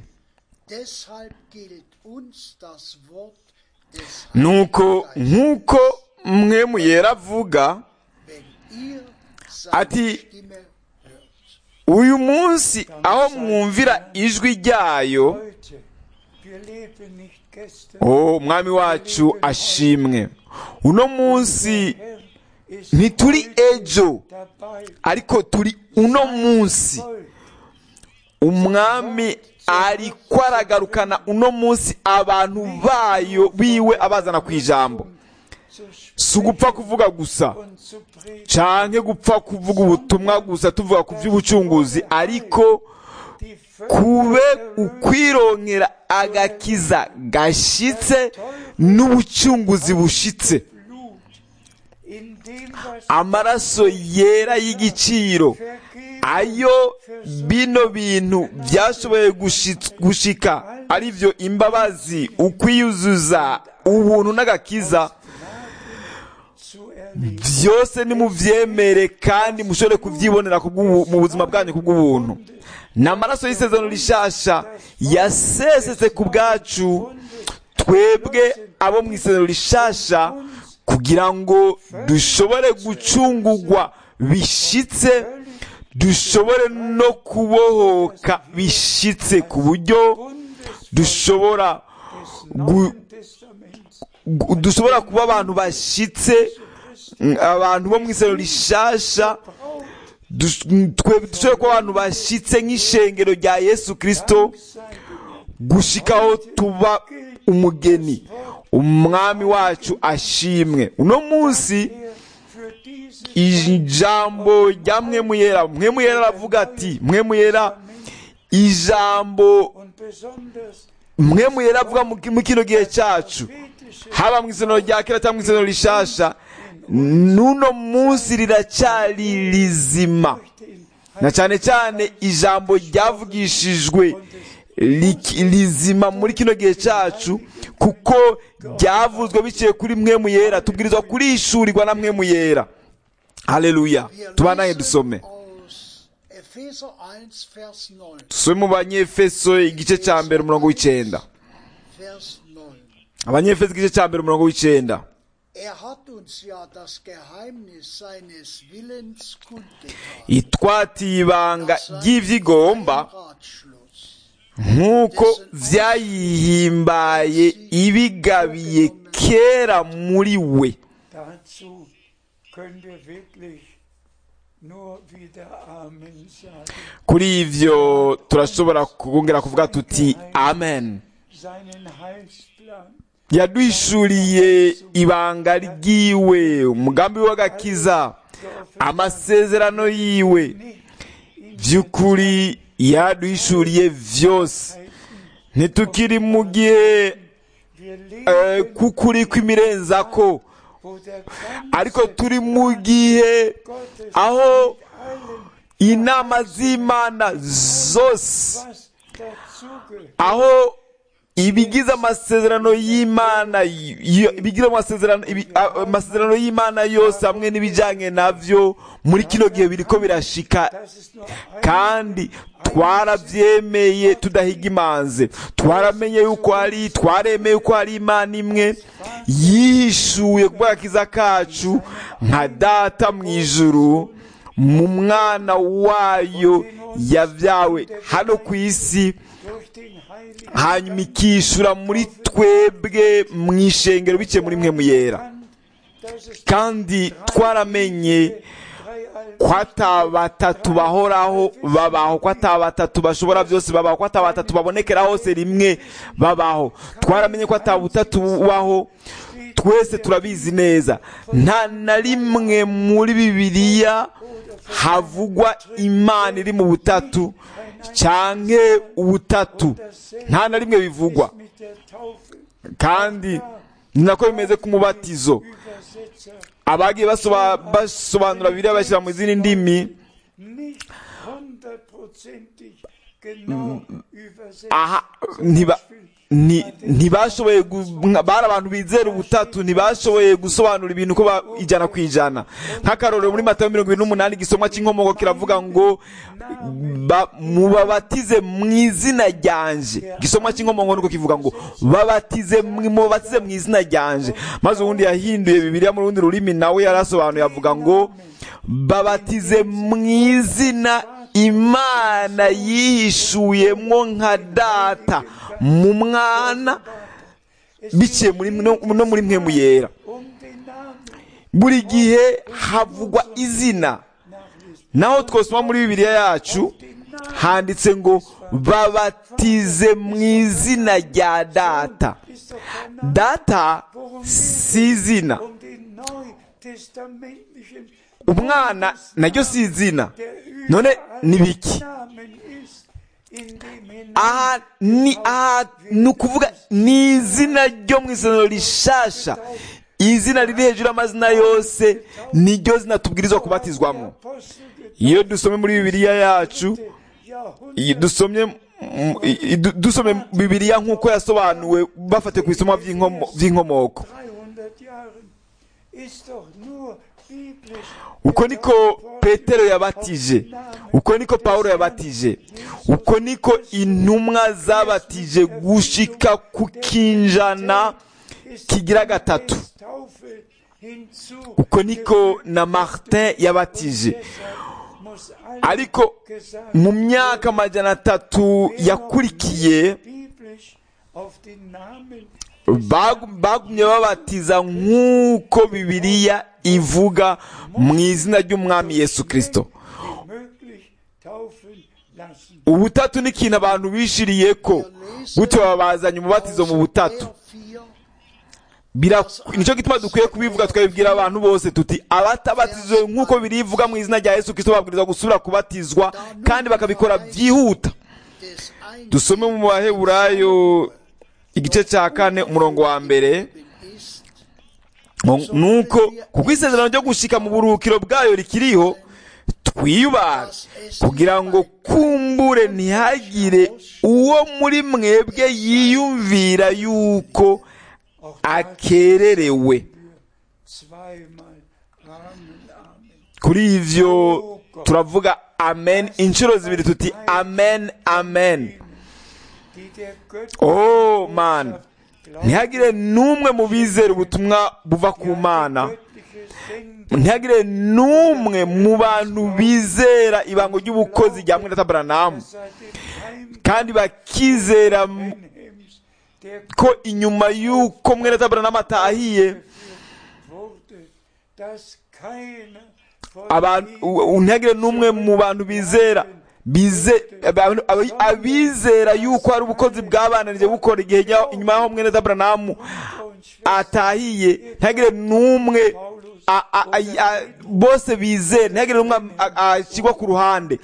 Nuko nk'uko mwemu yera avuga ati, uyu munsi aho mwumvira ijwi ryayo oh umwami wacu ashimwe. Uno munsi ntituri ejo ariko turi uno munsi. Umwami ariko aragarukana uno munsi abantu bayo biwe abazana ku ijambo. Si ugupfa kuvuga gusa canke gupfa kuvuga ubutumwa gusa tuvuga ku by'ubucunguzi, ariko kube ukwironkera agakiza gashitse n'ubucunguzi bushitse, amaraso yera y'igiciro, ayo bino bintu byashoboye gushika, ari byo imbabazi, ukwiyuzuza, ubuntu n'agakiza. Byose nimuvyemere kandi mushobore kuvyibonera mu buzima bwanyu kubw'ubuntu. N'amaraso y'isezerano rishasha yasesetse ku bwacu twebwe abo mu isezerano rishasha, kugira ngo dushobore gucungurwa bishitse, dushobore no kubohoka bishitse, ku buryo dushobora dushobora kuba abantu bashitse, abantu bo mu isezerano rishasha. Twebwe dushobora kuba abantu bashitse nk'ishengero rya Yesu Kristo, gushikaho tuba umugeni. Umwami wacu ashimwe. Uno munsi ijambo rya Mpwemu Yera, Mpwemu Yera aravuga ati, Mpwemu Yera ijambo Mpwemu Yera avuga mu kino gihe cyacu, haba mu isezerano rya kera cyangwa mu isezerano rishasha, nuno munsi riracyari rizima, na cyane cyane ijambo ryavugishijwe rizima muri kino gihe cyacu, kuko ryavuzwe biciye kuri Mpwemu Yera. Tubwirizwa kurishurirwa na Mpwemu Yera. Haleluya. Tubanaye dusome dusome mu Banyefeso igice cya mbere umurongo w'icenda. Abanyefeso igice cya mbere umurongo w'icenda. Itwatiye ibanga ry'ivyigomba nk'uko vyayihimbaye ibigabiye kera muri we. Kuri ivyo turashobora kongera kuvuga tuti amen. Yaduhishuriye ibanga ryiwe, umugambi w'agakiza, amasezerano yiwe. Vy'ukuri yaduhishuriye vyose. Ntitukiri mu gihe uh, kukuri kw'imirenzako, ariko turi mu gihe aho inama z'Imana zose, aho ibigize amasezerano y'Imana, ibigize amasezerano amasezerano y'Imana yose hamwe n'ibijanye navyo muri kino gihe biriko birashika, kandi twaravyemeye tudahiga imanze. Twaramenye yuko ari twaremeye yuko ari Imana imwe yihishuye ku bw'agakiza kacu nka Data mw'ijuru mu mwana wayo yavyawe hano ku isi, hanyuma ikishura muri twebwe mw'ishengero biciye muri Mpwemu Yera. Kandi twaramenye ko ata batatu bahoraho babaho, ko ata batatu bashobora byose babaho, ko ata batatu babonekera hose rimwe babaho. Twaramenye ko ata butatu bubaho. Twese turabizi neza, nta na rimwe muri Bibiliya havugwa Imana iri mu butatu canke ubutatu, nta na rimwe bivugwa. Kandi ni nako bimeze ku mubatizo. Abagiye basobanura Bibiliya bashyira mu zindi ndimi, aha ntiba ntibashoboye, bari abantu bizera ubutatu, ntibashoboye gusobanura ibintu ko ijana ku ijana. Nk'akarorero muri Matayo mirongo ibiri n'umunani igisomwa cy'inkomoko kiravuga ngo mubabatize mu izina ryanje. Igisomwa cy'inkomoko niko kivuga ngo babatize mubabatize mu izina ryanje. Maze ubundi yahinduye Bibiliya mu rundi rurimi, nawe yarasobanuye avuga ngo babatize mu izina imana yihishuyemwo nka data mu mwana biciye muri no, no muri mpemu yera. Buri gihe havugwa izina, naho twosoma muri bibiliya yacu handitse ngo babatize mu izina rya data. Data si izina, umwana naryo si izina. None ni biki? aha ni aha ni ukuvuga ni izina ryo mu isezerano rishasha. Izina riri hejuru y'amazina yose niryo zina tubwirizwa kubatizwamo. Iyo dusomye muri bibiliya yacu, dusomye dusomye bibiliya nk'uko yasobanuwe bafatiye ku isomo by'inkomoko, uko niko Petero yabatije, uko niko Paulo yabatije, uko niko intumwa zabatije gushika ku kinjana kigira gatatu, uko niko na Martin yabatije. Ariko mu myaka majana atatu yakurikiye bagumye babatiza nk'uko Bibiliya ivuga mu izina ry'umwami Yesu Kristo. Ubutatu ni ikintu abantu bishiriye ko gutyo babazanye umubatizo mu butatu. Nicyo gituma dukwiye kubivuga tukabibwira abantu bose tuti abatabatizwe nk'uko birivuga mu izina rya Yesu Kristo babwirizwa gusubira kubatizwa kandi bakabikora byihuta. Dusome mu Baheburayo igice cya kane umurongo wa mbere, nuko kuko isezerano ryo gushika mu buruhukiro bwayo rikiriho, twiyubara kugira ngo kumbure ntihagire uwo muri mwebwe yiyumvira yuko akererewe. Kuri ivyo turavuga amen inshuro zibiri, tuti amen amen. Oh man, ntihagire n'umwe mu bizera ubutumwa buva ku Mana, ntihagire n'umwe mu bantu bizera ibango ry'ubukozi rya Mwene Branham kandi bakizera ko inyuma y'uko Mwene Branham atahiye abantu, ntihagire n'umwe mu bantu bizera bize abizera yuko hari ubukozi bwabananije bukora igihe inyuma y'aho Mwene Branham atahiye. Ntihagire n'umwe, bose bizera, ntihagire n'umwe ashyirwa ku ruhande,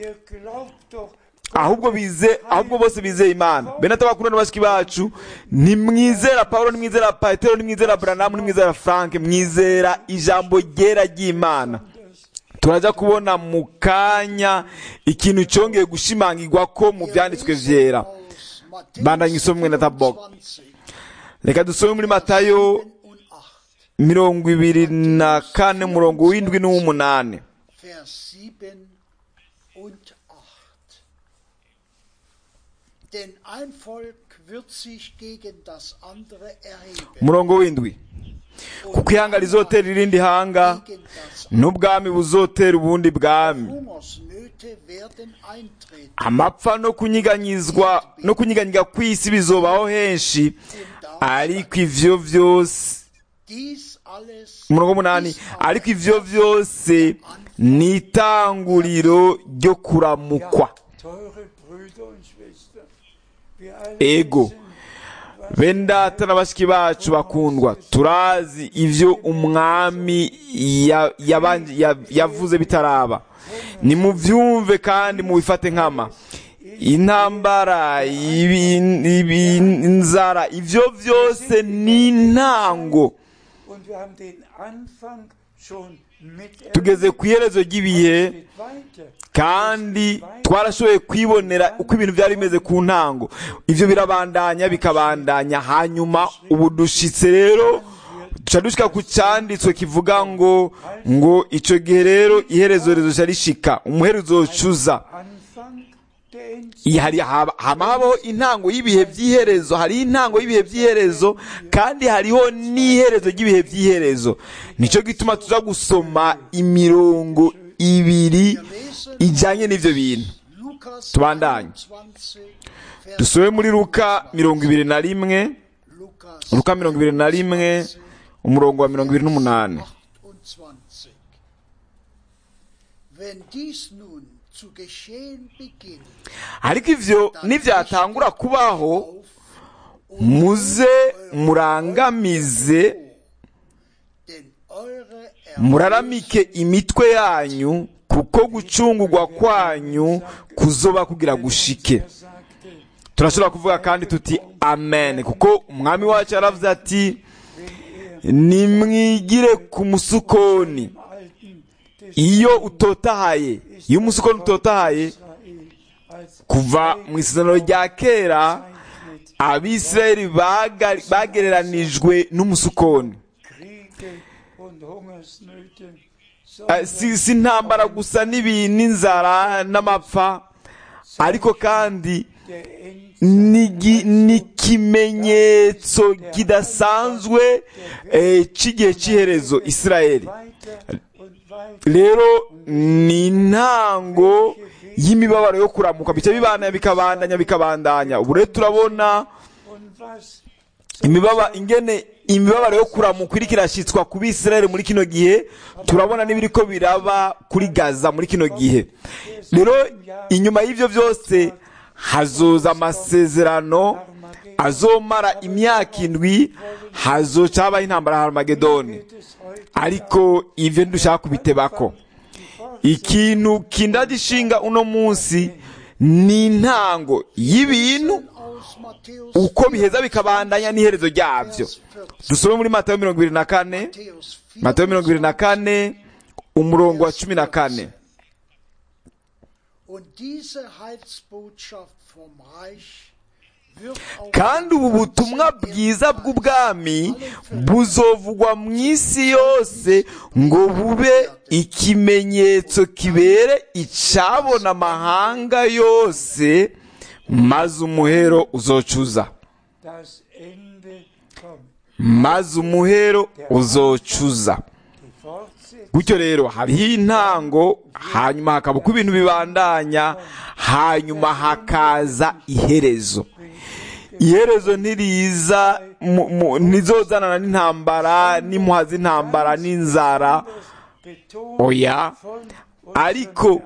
ahubwo bize ahubwo bose bizeye Imana. Bene atabakunda n'abashiki bacu, nimwizera Paulo, nimwizera Petero, nimwizera Branham, nimwizera Frank, mwizera ijambo ryera ry'Imana. Turaja kubona mu kanya ikintu cyongeye gushimangirwa ko mu byanditswe vyera. Bandanye isomwe na tabok. Reka dusome muri Matayo mirongo ibiri na kane murongo w'indwi n'uw'umunani. Murongo w'indwi. Kuko ihanga rizotera irindi hanga, n'ubwami buzotera ubundi bwami. Amapfa no kunyiganyizwa no kunyiganyiga kw'isi bizobaho henshi, ariko ivyo vyose, murongo munani, ariko ivyo vyose ni itanguriro ryo kuramukwa. Ego bendata n'abashiki bacu bakundwa, turazi ivyo umwami yavuze bitaraba. Nimuvyumve kandi mubifate nkama. Intambara, inzara, ivyo vyose ni intango. Tugeze ku iherezo ry'ibihe kandi twarashoboye kwibonera uko ibintu byari bimeze ku ntango. Ivyo birabandanya bikabandanya, hanyuma ubu dushitse rero duca dushika ku cyanditswe kivuga ngo ngo ico gihe rero iherezo rizoca rishika, umuherezo uzocuza. Hari habaho intango y'ibihe by'iherezo, hari intango y'ibihe by'iherezo kandi hariho n'iherezo ry'ibihe by'iherezo. Nico gituma tuza gusoma imirongo ibiri ijyanye n'ibyo bintu. Tubandanye dusubire muri Luka mirongo ibiri na rimwe, Luka mirongo ibiri na rimwe umurongo wa mirongo ibiri n'umunani. Ariko ivyo nivyatangura kubaho, muze murangamize, muraramike imitwe yanyu, kuko gucungurwa kwanyu kuzoba kugira gushike. Turashobora kuvuga kandi tuti amen, kuko umwami wacu yaravuze ati nimwigire ku musukoni. Iyo utotahaye, iyo umusukoni utotahaye, kuva mu isezerano rya kera Abisirayeli bagereranijwe n'umusukoni. Si intambara gusa n'inzara n'amapfa, ariko kandi ni ikimenyetso kidasanzwe cy'igihe cy'iherezo Isirayeli. Rero ni intango y'imibabaro yo kuramuka, bice bibandanya bikabandanya bikabandanya. Ubu rero turabona imibaba ingene imibabaro yo kuramuka iriko irashitswa ku Bisirayeli muri kino gihe. Turabona n'ibiriko biraba kuri Gaza muri kino gihe. Rero inyuma y'ivyo byose hazoza amasezerano azomara imyaka indwi, hazoca habaho intambara ya Armagedoni. Ariko ivyo ndushaka kubitebako. Ikintu kindagishinga uno munsi ni intango y'ibintu uko biheza bikabandanya n'iherezo ryavyo. Dusome muri Matayo mirongo ibiri na kane, Matayo mirongo ibiri na kane umurongo wa cumi na kane. Kandi ubu butumwa bwiza bw'ubwami buzovugwa mu isi yose, ngo bube ikimenyetso kibere icabona amahanga yose, maze umuhero uzocuza. Maze umuhero uzocuza. Gutyo rero hariho intango, hanyuma hakaba uko ibintu bibandanya, hanyuma hakaza iherezo. Iherezo ntiriza ntizozanana n'intambara n'impuha z'intambara n'inzara, oya. Ariko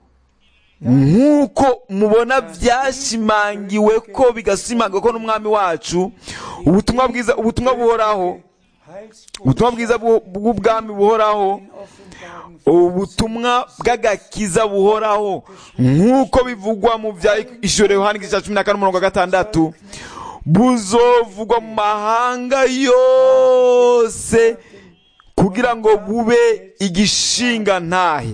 nk'uko mubona byashimangiwe ko bigasimangwa ko n'umwami wacu, ubutumwa bwiza ubutumwa buhoraho ubutumwa bwiza bw'ubwami buhoraho, ubutumwa bw'agakiza buhoraho, nk'uko bivugwa mu bya Ishuri Yohana igice cya cumi na kane umurongo wa gatandatu, buzovugwa mu mahanga yose kugira ngo bube igishinga ntahe,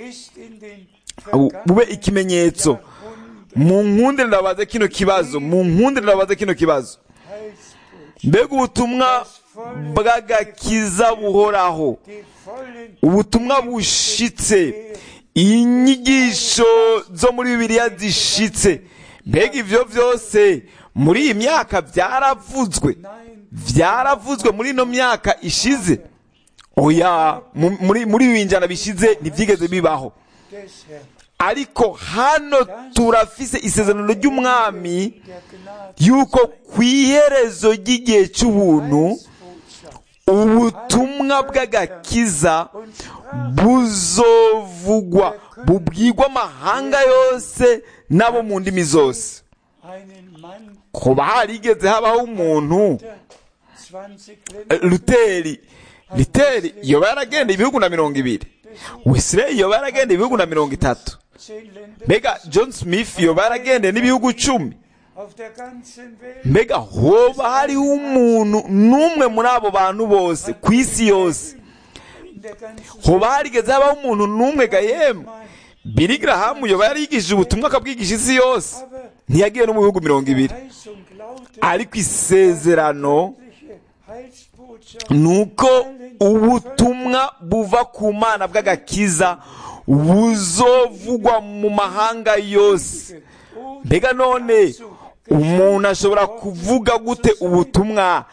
bube ikimenyetso. Mu nkundire ndabaze kino kibazo, mu nkundire ndabaze kino kibazo. Mbega ubutumwa bw'agakiza buhoraho, ubutumwa bushitse, inyigisho zo muri Bibiliya zishitse, mbega ivyo vyose muri iyi myaka byaravuzwe byaravuzwe muri ino myaka ishize? Oya, muri muri binjana bishize ntivyigeze bibaho. Ariko hano turafise isezerano ry'umwami yuko kwiherezo ry'igihe cy'ubuntu ubutumwa bw'agakiza buzovugwa, bubwirwa amahanga yose n'abo mu ndimi zose. Kuba harigeze habaho umuntu Luteri Luteri yoba yaragenda ibihugu na mirongo ibiri, Wesley yoba yaragenda ibihugu na mirongo itatu, mbega John Smith yoba yaragenda n'ibihugu cumi. Mbega hoba hariho umuntu n'umwe muri abo bantu bose ku isi yose, hoba harigeze habaho umuntu n'umwe ga yemwe? Billy Graham yoba yarigishije ubutumwa akabwigisha isi yose, ntiyagiye no mu bihugu mirongo ibiri. Ariko isezerano nuko ubutumwa buva ku Mana bw'agakiza buzovugwa mu mahanga yose. Mbega none umuntu ashobora kuvuga gute ubutumwa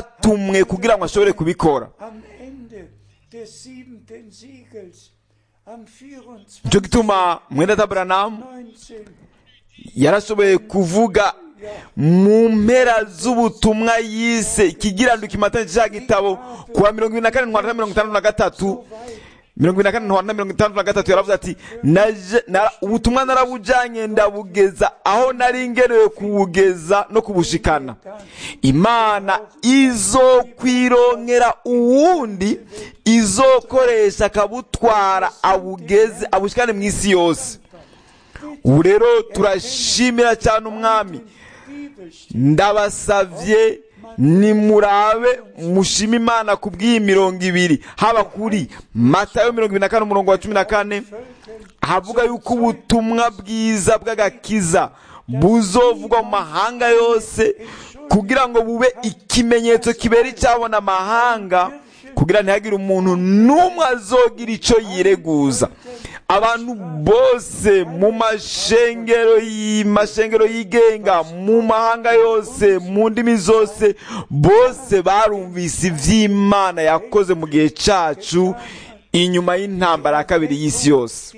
atatumwe kugira ngo ashobore kubikora? nicyo gituma mwene Abraham yarashoboye kuvuga mu mpera z'ubutumwa yise ikigirano kimatanye cya gitabo kuwa mirongo ibiri na kane ntwara mirongo itandatu na gatatu mirongo ibiri na kane ntwara mirongo itandatu na gatatu yaravuze ati ubutumwa narabujanye ndabugeza aho nari ngerewe kuwugeza no kubushikana. Imana izo kwirongera uwundi izokoresha akabutwara abugeze abushikane mu isi yose. Ubu rero turashimira cyane umwami, ndabasavye nimurabe mushima Imana kubw'iyi mirongo ibiri, haba kuri Matayo mirongo ibiri na kane umurongo wa cumi na kane havuga yuko ubutumwa bwiza bw'agakiza buzovugwa mu mahanga yose kugira ngo bube ikimenyetso kibera icyabona amahanga, kugira ntihagire umuntu n'umwe azogira icyo yireguza. Abantu bose mu mashengero y'imashengero yigenga mu mahanga yose mu ndimi zose bose barumvise ivy'Imana yakoze mu gihe cacu inyuma y'intambara ya kabiri y'isi yose.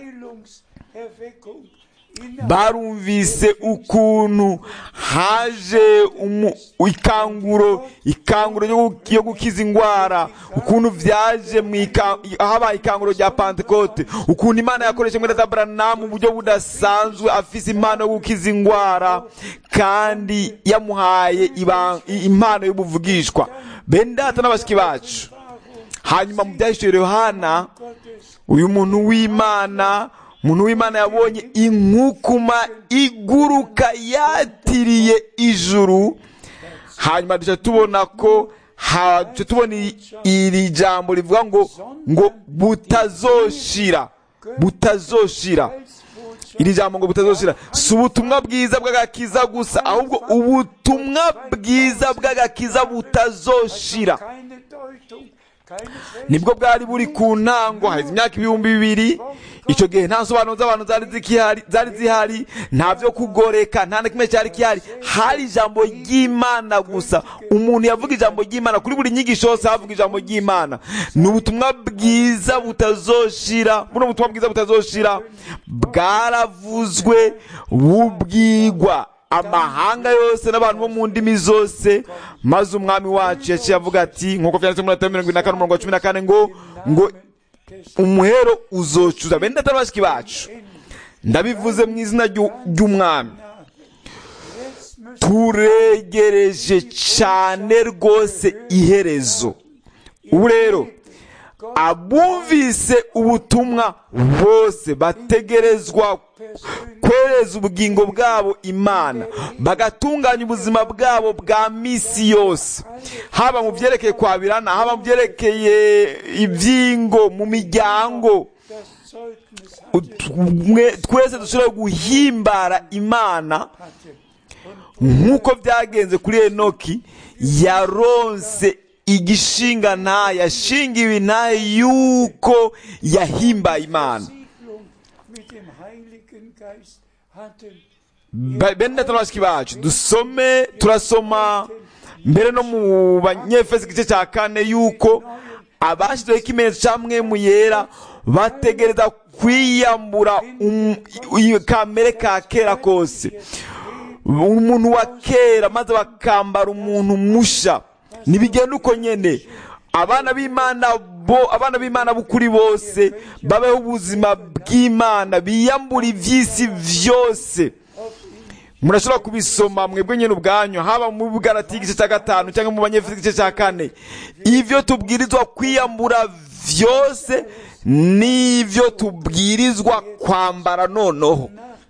Barumvise ukuntu haje ikanguro ikanguro yo gukiza ingwara, ukuntu vyaje habaye ikanguro rya Pentecote, ukuntu Imana yakoresha mwene Abraham mu buryo budasanzwe afise impano yo gukiza ingwara kandi yamuhaye impano y'ubuvugishwa. Bene data n'abashiki bacu, hanyuma mu byahishuriwe Yohana uyu muntu w'Imana umuntu w'Imana yabonye inkukuma iguruka yatiriye ijuru, hanyuma duca tubona ko duca tubona iri jambo rivuga ngo ngo butazoshira butazoshira iri jambo ngo butazoshira si ubutumwa bwiza bw'agakiza gusa, ahubwo ubutumwa bwiza bw'agakiza butazoshira. Nibwo bwari buri ku ntango haheze imyaka ibihumbi bibiri. Icyo gihe nta nsobanuro z'abantu zari zihari, nta byo kugoreka, nta na kimwe cyari kihari, hari ijambo ry'Imana gusa. Umuntu yavuga ijambo ry'Imana, kuri buri nyigisho yose havuga ijambo ry'Imana. Ni ubutumwa bwiza butazoshira. Buno butumwa bwiza butazoshira bwaravuzwe bubwigwa amahanga yose n'abantu bo mu ndimi zose, maze umwami wacu yaciye avuga ati nk'uko vyanditse muri Matayo mirongo ibiri na kane umurongo wa cumi na kane ngo ngo umuhero uzocuza. Bene data bashiki bacu, ndabivuze mu izina ry'umwami, turegereje cyane rwose iherezo. Ubu rero abumvise ubutumwa bose bategerezwa kwereza ubugingo bwabo Imana, bagatunganya ubuzima bwabo bwa misi yose, haba mu byerekeye kwabirana, haba mu byerekeye ibyingo mu miryango. Twese dushobora guhimbara Imana nk'uko byagenze kuri Enoki. Yaronse igishinga nta yashingiwe nta yuko yahimbaye Imana. Bene data bashiki bacu, dusome turasoma mbere no mu Banyefeso igice cya kane yuko abashyizeho ikimenyetso cya mwemu yera bategereza kwiyambura kamere ka kera kose, umuntu wa kera, maze bakambara umuntu musha. Nibigenda uko nyene abana b'Imana bo abana b'Imana bukuri bose babeho ubuzima bw'Imana, biyambura ivy'isi vyose. Murashobora kubisoma mwebwe nyene ubwanyu, haba mu Bugalati igice cya gatanu cyangwa mu Banyefeso igice cya kane. Ivyo tubwirizwa kwiyambura vyose nivyo tubwirizwa kwambara noneho.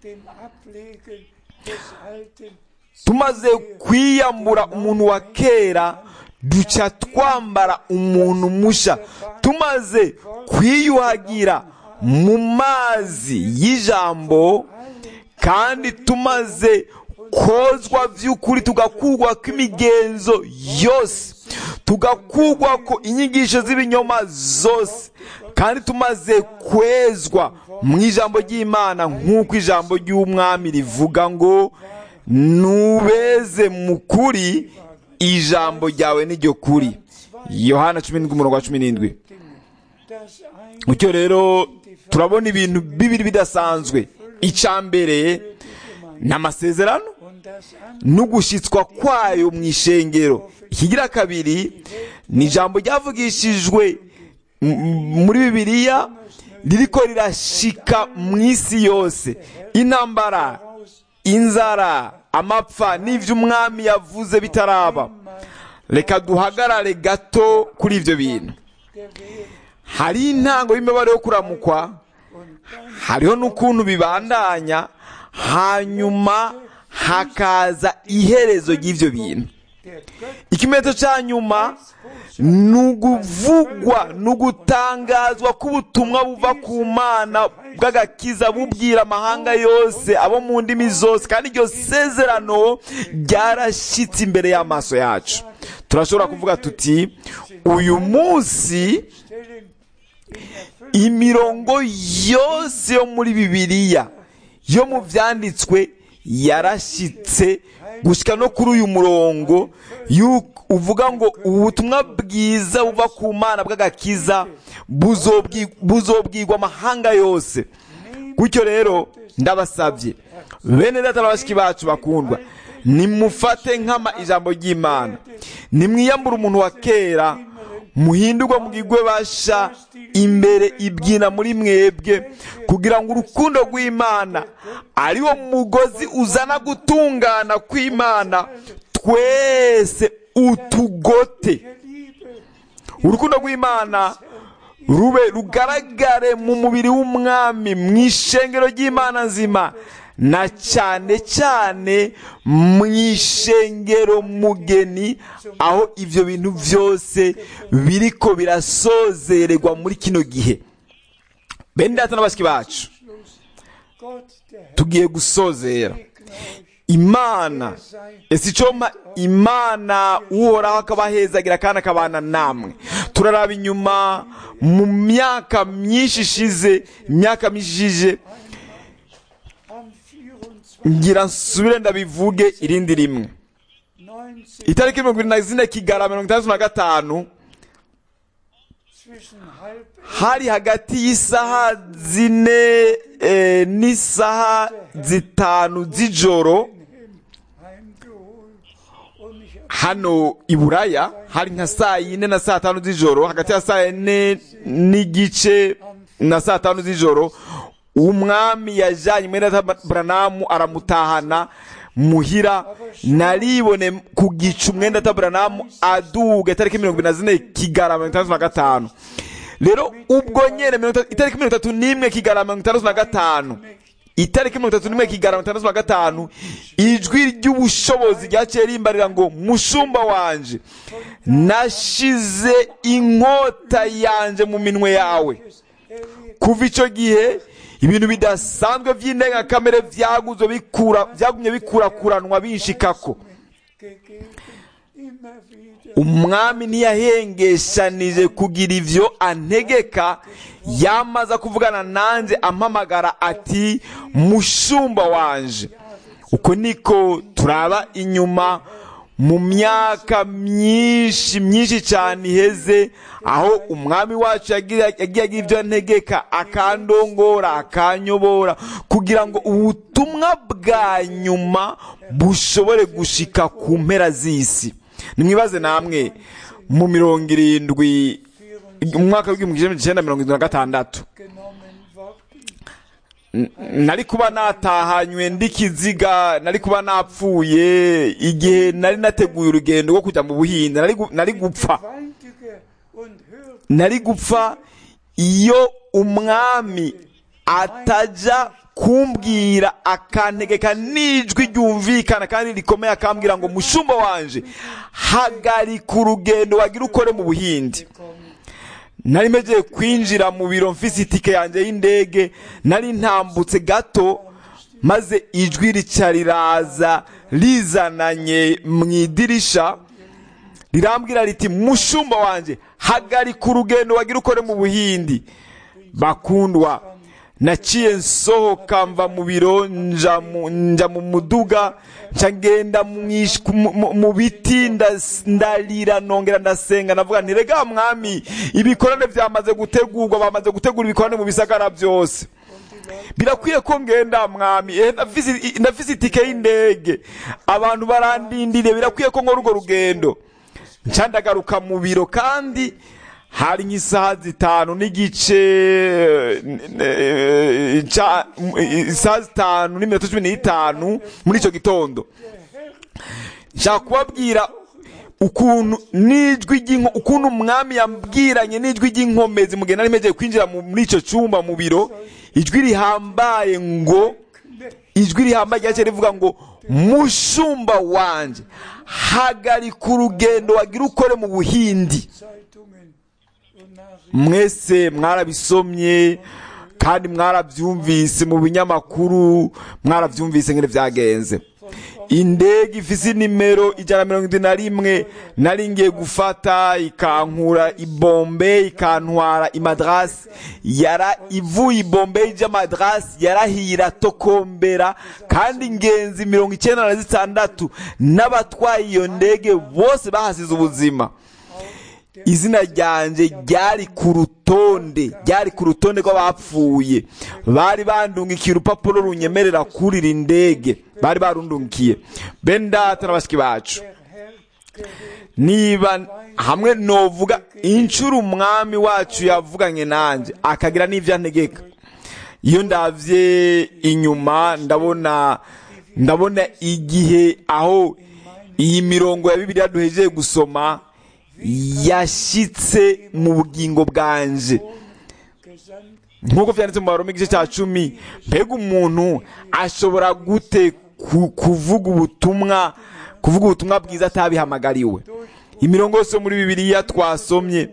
Tumaze kwiyambura umuntu wa kera, duca twambara umuntu musha. Tumaze kwiyuhagira mu mazi y'ijambo kandi tumaze kozwa vy'ukuri, tugakugwa ko imigenzo yose, tugakugwa ko inyigisho z'ibinyoma zose, kandi tumaze kwezwa mu ijambo ry'Imana nk'uko ijambo ry'umwami rivuga ngo nubeze mu kuri, ijambo ryawe niryo kuri. Yohana cumi n'indwi umurongo wa cumi n'indwi. Utyo rero turabona ibintu bibiri bidasanzwe. icya mbere ni amasezerano n'ugushyitswa kwayo mu ishengero. ikigira kabiri ni ijambo ryavugishijwe muri bibiliya ririko rirashika mu isi yose. intambara, inzara, amapfa n'ivyo umwami yavuze bitaraba. Reka duhagarare gato kuri ivyo bintu. Hari intango y'imibare yo kuramukwa, hariho n'ukuntu bibandanya, hanyuma hakaza iherezo ry'ivyo bintu. Ikimenyetso cya nyuma ni uguvugwa, ni ugutangazwa k'ubutumwa buva ku Mana bw'agakiza bubwira amahanga yose, abo mu ndimi zose, kandi iryo sezerano ryarashyitse imbere y'amaso yacu. Turashobora kuvuga tuti uyu munsi imirongo yose yo muri Bibiliya yo mu vyanditswe yarashyitse gushika no kuri uyu murongo uvuga ngo ubutumwa bwiza buva ku Mana bw'agakiza buzobwirwa amahanga yose. Gutyo rero ndabasabye bene data n'abashiki bacu bakundwa, nimufate nkama ijambo ry'Imana, nimwiyambura umuntu wa kera, muhindurwa mugigwe basha imbere ibyina muri mwebwe, kugira ngo urukundo rw'Imana ariwo mugozi uzana gutungana kw'Imana twese utugote. Urukundo rw'Imana rube rugaragare mu mubiri w'umwami, mu ishengero ry'Imana nzima, na cyane cyane mu ishengero mugeni, aho ivyo bintu vyose biriko birasozererwa muri kino gihe. Bene data n'abashiki bacu, tugiye gusozera. Imana esicoma Imana uhoraho akabahezagira kandi akabana namwe. Turaraba inyuma mu myaka myinshi ishize, imyaka myinshi ishize, ngira nsubire ndabivuge irindi rimwe. Itariki mirongo irindwi na zine Kigarama mirongo itandatu na gatanu, hari hagati y'isaha zine eh, n'isaha zitanu z'ijoro hano i Buraya, hari nka saa yine na saa tanu z'ijoro, hagati ya saa yine n'igice na saa tanu z'ijoro, umwami yajanye mwene Branamu aramutahana muhira. Naribone ku gicu mwene Branamu aduga itariki mirongo ibiri na zine Kigarama mirongo itandatu na gatanu. Rero ubwo nyene itariki mirongo itatu n'imwe Kigarama mirongo itandatu na gatanu, itariki mirongo itatu n'imwe Kigarama mirongo itandatu na gatanu, ijwi ry'ubushobozi ryaciye rimbarira ngo mushumba wanje, nashize inkota yanje mu minwe yawe. Kuva ico gihe ibintu bidasanzwe vy'indenga kamere vyaguzo bikura vyagumye bikurakuranwa binshikako. Umwami ntiyahengeshanije kugira ivyo antegeka, yamaza kuvugana nanje ampamagara ati mushumba wanje. Uko niko turaba inyuma mu myaka myinshi myinshi cyane iheze, aho umwami wacu yagiye agira ivyo antegeka, akandongora, akanyobora, kugira ngo ubutumwa bwa nyuma bushobore gushika ku mpera z'isi. Nimwibaze namwe mu mirongo irindwi mu mwaka w'igihumbi kimwe magana cyenda mirongo irindwi na gatandatu, nari kuba natahanywe ndikiziga, nari kuba napfuye igihe nari nateguye urugendo rwo kujya mu Buhinde. Nari, nari gupfa nari gupfa iyo umwami ataja kumbwira akantegeka n'ijwi ryumvikana kandi rikomeye, akambwira ngo mushumba wanje, hagarika urugendo wagira ukore mu Buhinde. Nari mejeye kwinjira mu biro mfise itike yanje y'indege, nari ntambutse gato, maze ijwi rica riraza rizananye mw'idirisha, rirambwira riti mushumba wanje, hagarika urugendo wagira ukore mu Buhindi. Bakundwa, naciye nsohoka mva mu biro nja mu nja mu muduga nca ngenda mu ish- mu- mu- mu biti ndas- ndarira nongera ndasenga navuga nti rega mwami ibikorane byamaze gutegurwa bamaze gutegura ibikorane mu bisagara byose birakwiye ko ngenda mwami eh, nafise nafise itike y'indege abantu barandindiriye birakwiye ko nkora urwo rugendo nca ndagaruka mu biro kandi hari nk'isaha zitanu n'igice eh, ca- isaha zitanu n'iminota cumi n'itanu muri icyo gitondo nshaka kubabwira ukuntu n'ijwi ry'inko ukuntu umwami yambwiranye n'ijwi ry'inkomezi mu gihe nari mpejeje kwinjira mu- muri icyo cyumba mu biro ijwi rihambaye ngo ijwi rihambaye ryaciye rivuga ngo mushumba wanje hagarika urugendo wagira ukore mu buhindi Zeitungen und Nachrichten mwese mwarabisomye kandi mwarabyumvise mu binyamakuru mwarabyumvise ngene byagenze indege ifise nimero ijana na mirongo irindwi na rimwe nari ngiye gufata ikankura ibombe ikantwara imadrasi yara ivuye ibombe ija madrasi yarahiye iratokombera kandi ingenzi mirongo icyenda na zitandatu n'abatwaye iyo ndege bose bahasize ubuzima izina ryanje ryari ku rutonde ryari ku rutonde rw'abapfuye bari bandungikiye urupapuro runyemerera kurira indege bari barundungikiye bene data na bashiki bacu niba hamwe novuga inshuro umwami wacu yavuganye nanjye akagira n'ibyo antegeka iyo ndavye inyuma ndabona ndabona igihe aho iyi mirongo ya bibiliya duhejeje gusoma yashitse mu bugingo bwanje nk'uko byanditse mu baroma igice cya cumi mbega umuntu ashobora gute ku- kuvuga ubutumwa kuvuga ubutumwa bwiza atabihamagariwe imirongo yose yo muri bibiliya twasomye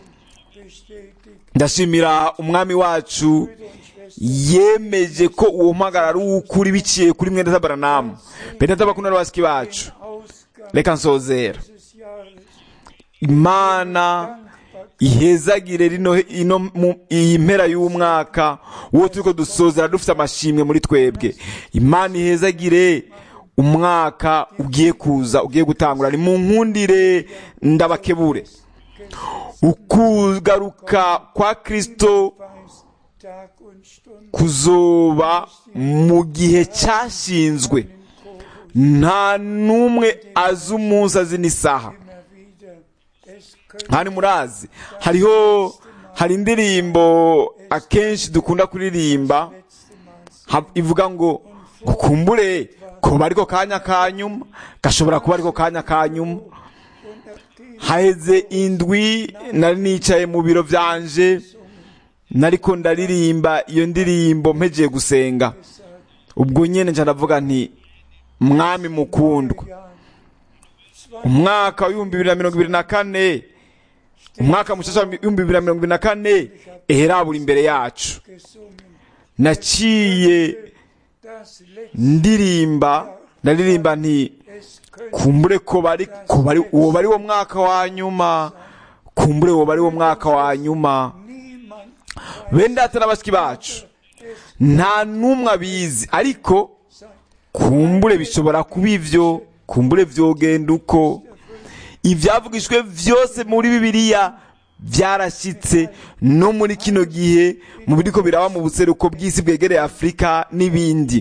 ndashimira umwami wacu yemeje ko uwo mpagara ari uw'ukuri biciye kuri mwene z'abaranamu bene z'abakunda n'abasiki bacu Ausgang reka nsozera dieses Jahres imana ihezagire rino ino mu- iyi mpera y'umwaka uwo turiko dusozera dufite amashimwe muri twebwe imana ihezagire umwaka ugiye kuza ugiye gutangura ni mu nkundire ndabakebure ukugaruka kwa kristo weiß Tag und Stunde kuzoba mu gihe cyashinzwe nta n'umwe azi umunsi azi n'isaha immer wieder. Es könnte hano murazi hariho hari indirimbo akenshi dukunda kuririmba letzte Mal sein. ha- ivuga ngo gukumbure kuba ariko kanya ka nyuma gashobora kuba ariko kanya ka nyuma Und nachdem haheze indwi nari nicaye mu biro byanje nariko ndaririmba iyo ndirimbo mpegeye gusenga ubwo nyene nca ndavuga nti mwami mukundwa Jahren umwaka w'ibihumbi bibiri na mirongo ibiri na kane umwaka mushasha w'ibihumbi bibiri na mirongo ibiri na kane eherabura imbere yacu gesungen, naciye das letzte ndirimba ndaririmba nti es könnte kumbure ko bari ko bari uwo bari wo mwaka wa nyuma kumbure uwo bari wo mwaka wa nyuma niemand bene data n'abasiki bacu nta n'umwe abizi ariko sein. kumbure bishobora kuba ivyo kumbure vyogenda uko ivyavugishwe vyose muri bibiliya vyarashitse no muri kino gihe mu biriko biraba mu buseruko bw'isi bwegereye afurika n'ibindi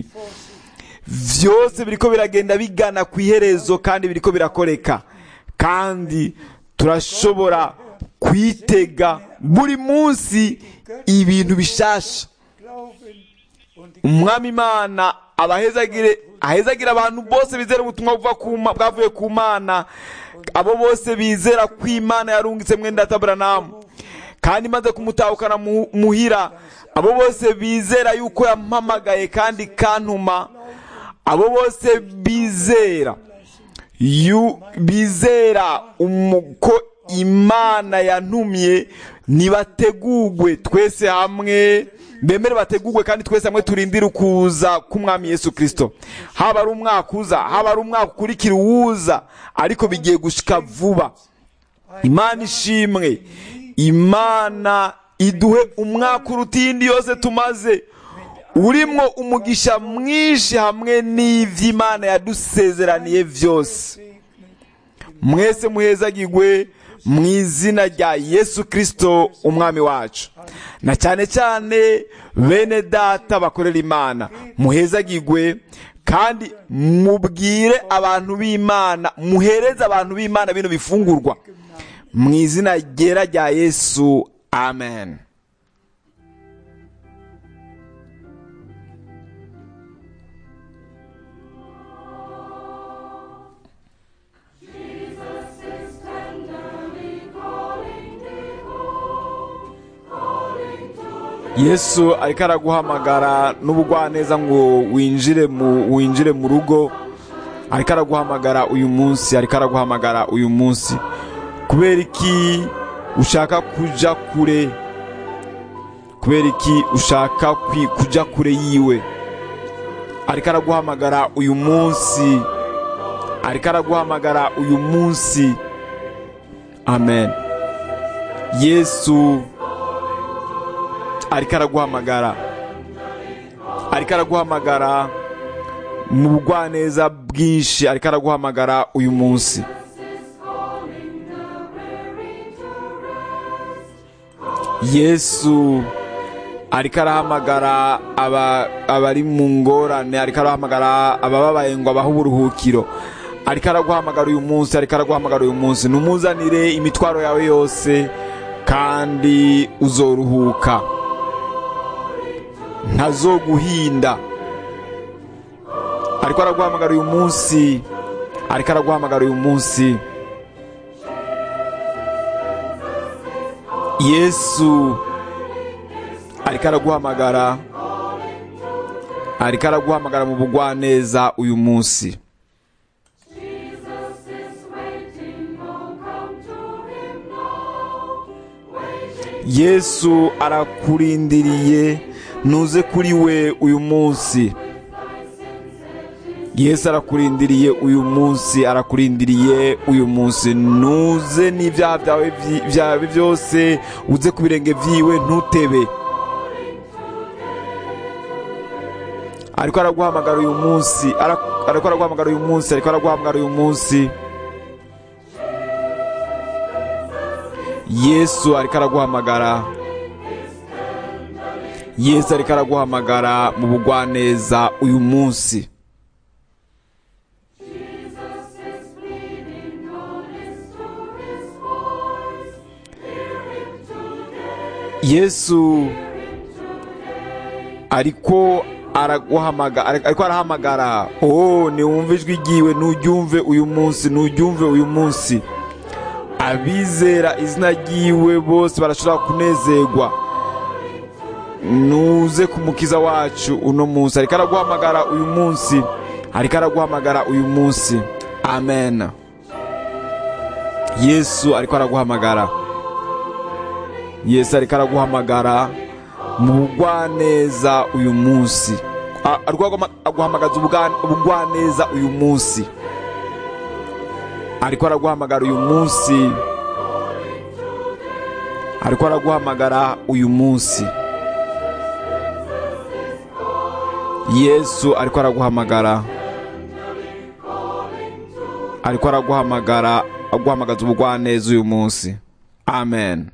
vyose biriko biragenda bigana ku iherezo kandi biriko birakoreka kandi turashobora kwitega buri munsi ibintu bishasha Glauben und die umwami imana abahezagire ahezagire abantu bose bizera ubutumwa buva ku Ma- bwavuye ku mana abo bose bizera ko imana yarungitse mwenda Aburahamu kandi imaze kumutahukana mu- muhira abo bose bizera yuko yampamagaye kandi kantuma abo bose bizera yu bizera umuko imana yantumye nibategugwe twese hamwe bemere bategugwe kandi twese hamwe turindire ukuza k'umwami Yesu Kristo haba ari umwaka uza haba ari umwaka ukurikira uwuza ariko bigiye gushika vuba imana ishimwe imana iduhe umwaka uruta iyindi yose tumaze urimwo umugisha mwinshi hamwe n'ivy'Imana yadusezeraniye vyose. Mwese muhezagirwe mu izina rya Yesu Kristo umwami wacu. Na cyane cyane bene data bakorera Imana, muhezagirwe kandi mubwire abantu b'Imana, muhereze abantu b'Imana bino bifungurwa mu izina ryera rya Yesu. Amen. Yesu ariko araguhamagara n'ubugwaneza ngo winjire mu winjire mu rugo. Ariko araguhamagara uyu munsi, ariko araguhamagara uyu munsi. Kubera iki ushaka kuja kure? Kubera iki ushaka kuja kure yiwe? Ariko araguhamagara uyu munsi, ariko araguhamagara uyu munsi. Amen. Yesu ariko araguhamagara, ariko araguhamagara mu bugwaneza bwinshi, ariko araguhamagara uyu munsi. Yesu ariko arahamagara abari mu ngorane, ariko arahamagara abababaye ngo abahe uburuhukiro. Ariko araguhamagara uyu munsi, ariko araguhamagara uyu munsi. Numuzanire imitwaro yawe yose kandi uzoruhuka, ntazoguhinda. Ariko araguhamagara uyu munsi, ariko araguhamagara uyu munsi. Yesu ariko araguhamagara, ariko araguhamagara mu bugwaneza uyu munsi. Yesu arakurindiriye, nuze kuri we uyu munsi. Yesu arakurindiriye uyu munsi, arakurindiriye uyu munsi. Nuze n'ibyaha byawe byawe byose, uze ku birenge vyiwe, ntutebe. Ariko araguhamagara uyu munsi, ariko araguhamagara uyu munsi, ariko araguhamagara uyu munsi. Yesu ariko araguhamagara, Yesu ariko araguhamagara mu bugwaneza uyu munsi. Yesu ariko araguhamagara, ariko arahamagara. Oh, ni wumve ijwi ryiwe, nuryumve uyu munsi, nuryumve uyu munsi. Abizera izina ryiwe bose barashobora kunezerwa. Nuze kumukiza wacu uno munsi, ariko araguhamagara uyu munsi, ariko araguhamagara uyu munsi. Amen. Yesu ariko araguhamagara, Yesu ariko araguhamagara mu bugwaneza uyu munsi. Ariko aguhamagaza ubugwaneza uyu munsi, ariko araguhamagara uyu munsi, ariko araguhamagara uyu munsi. Yesu ariko araguhamagara, ariko araguhamagara, aguhamagaza ubugwaneza uyu munsi. Amen.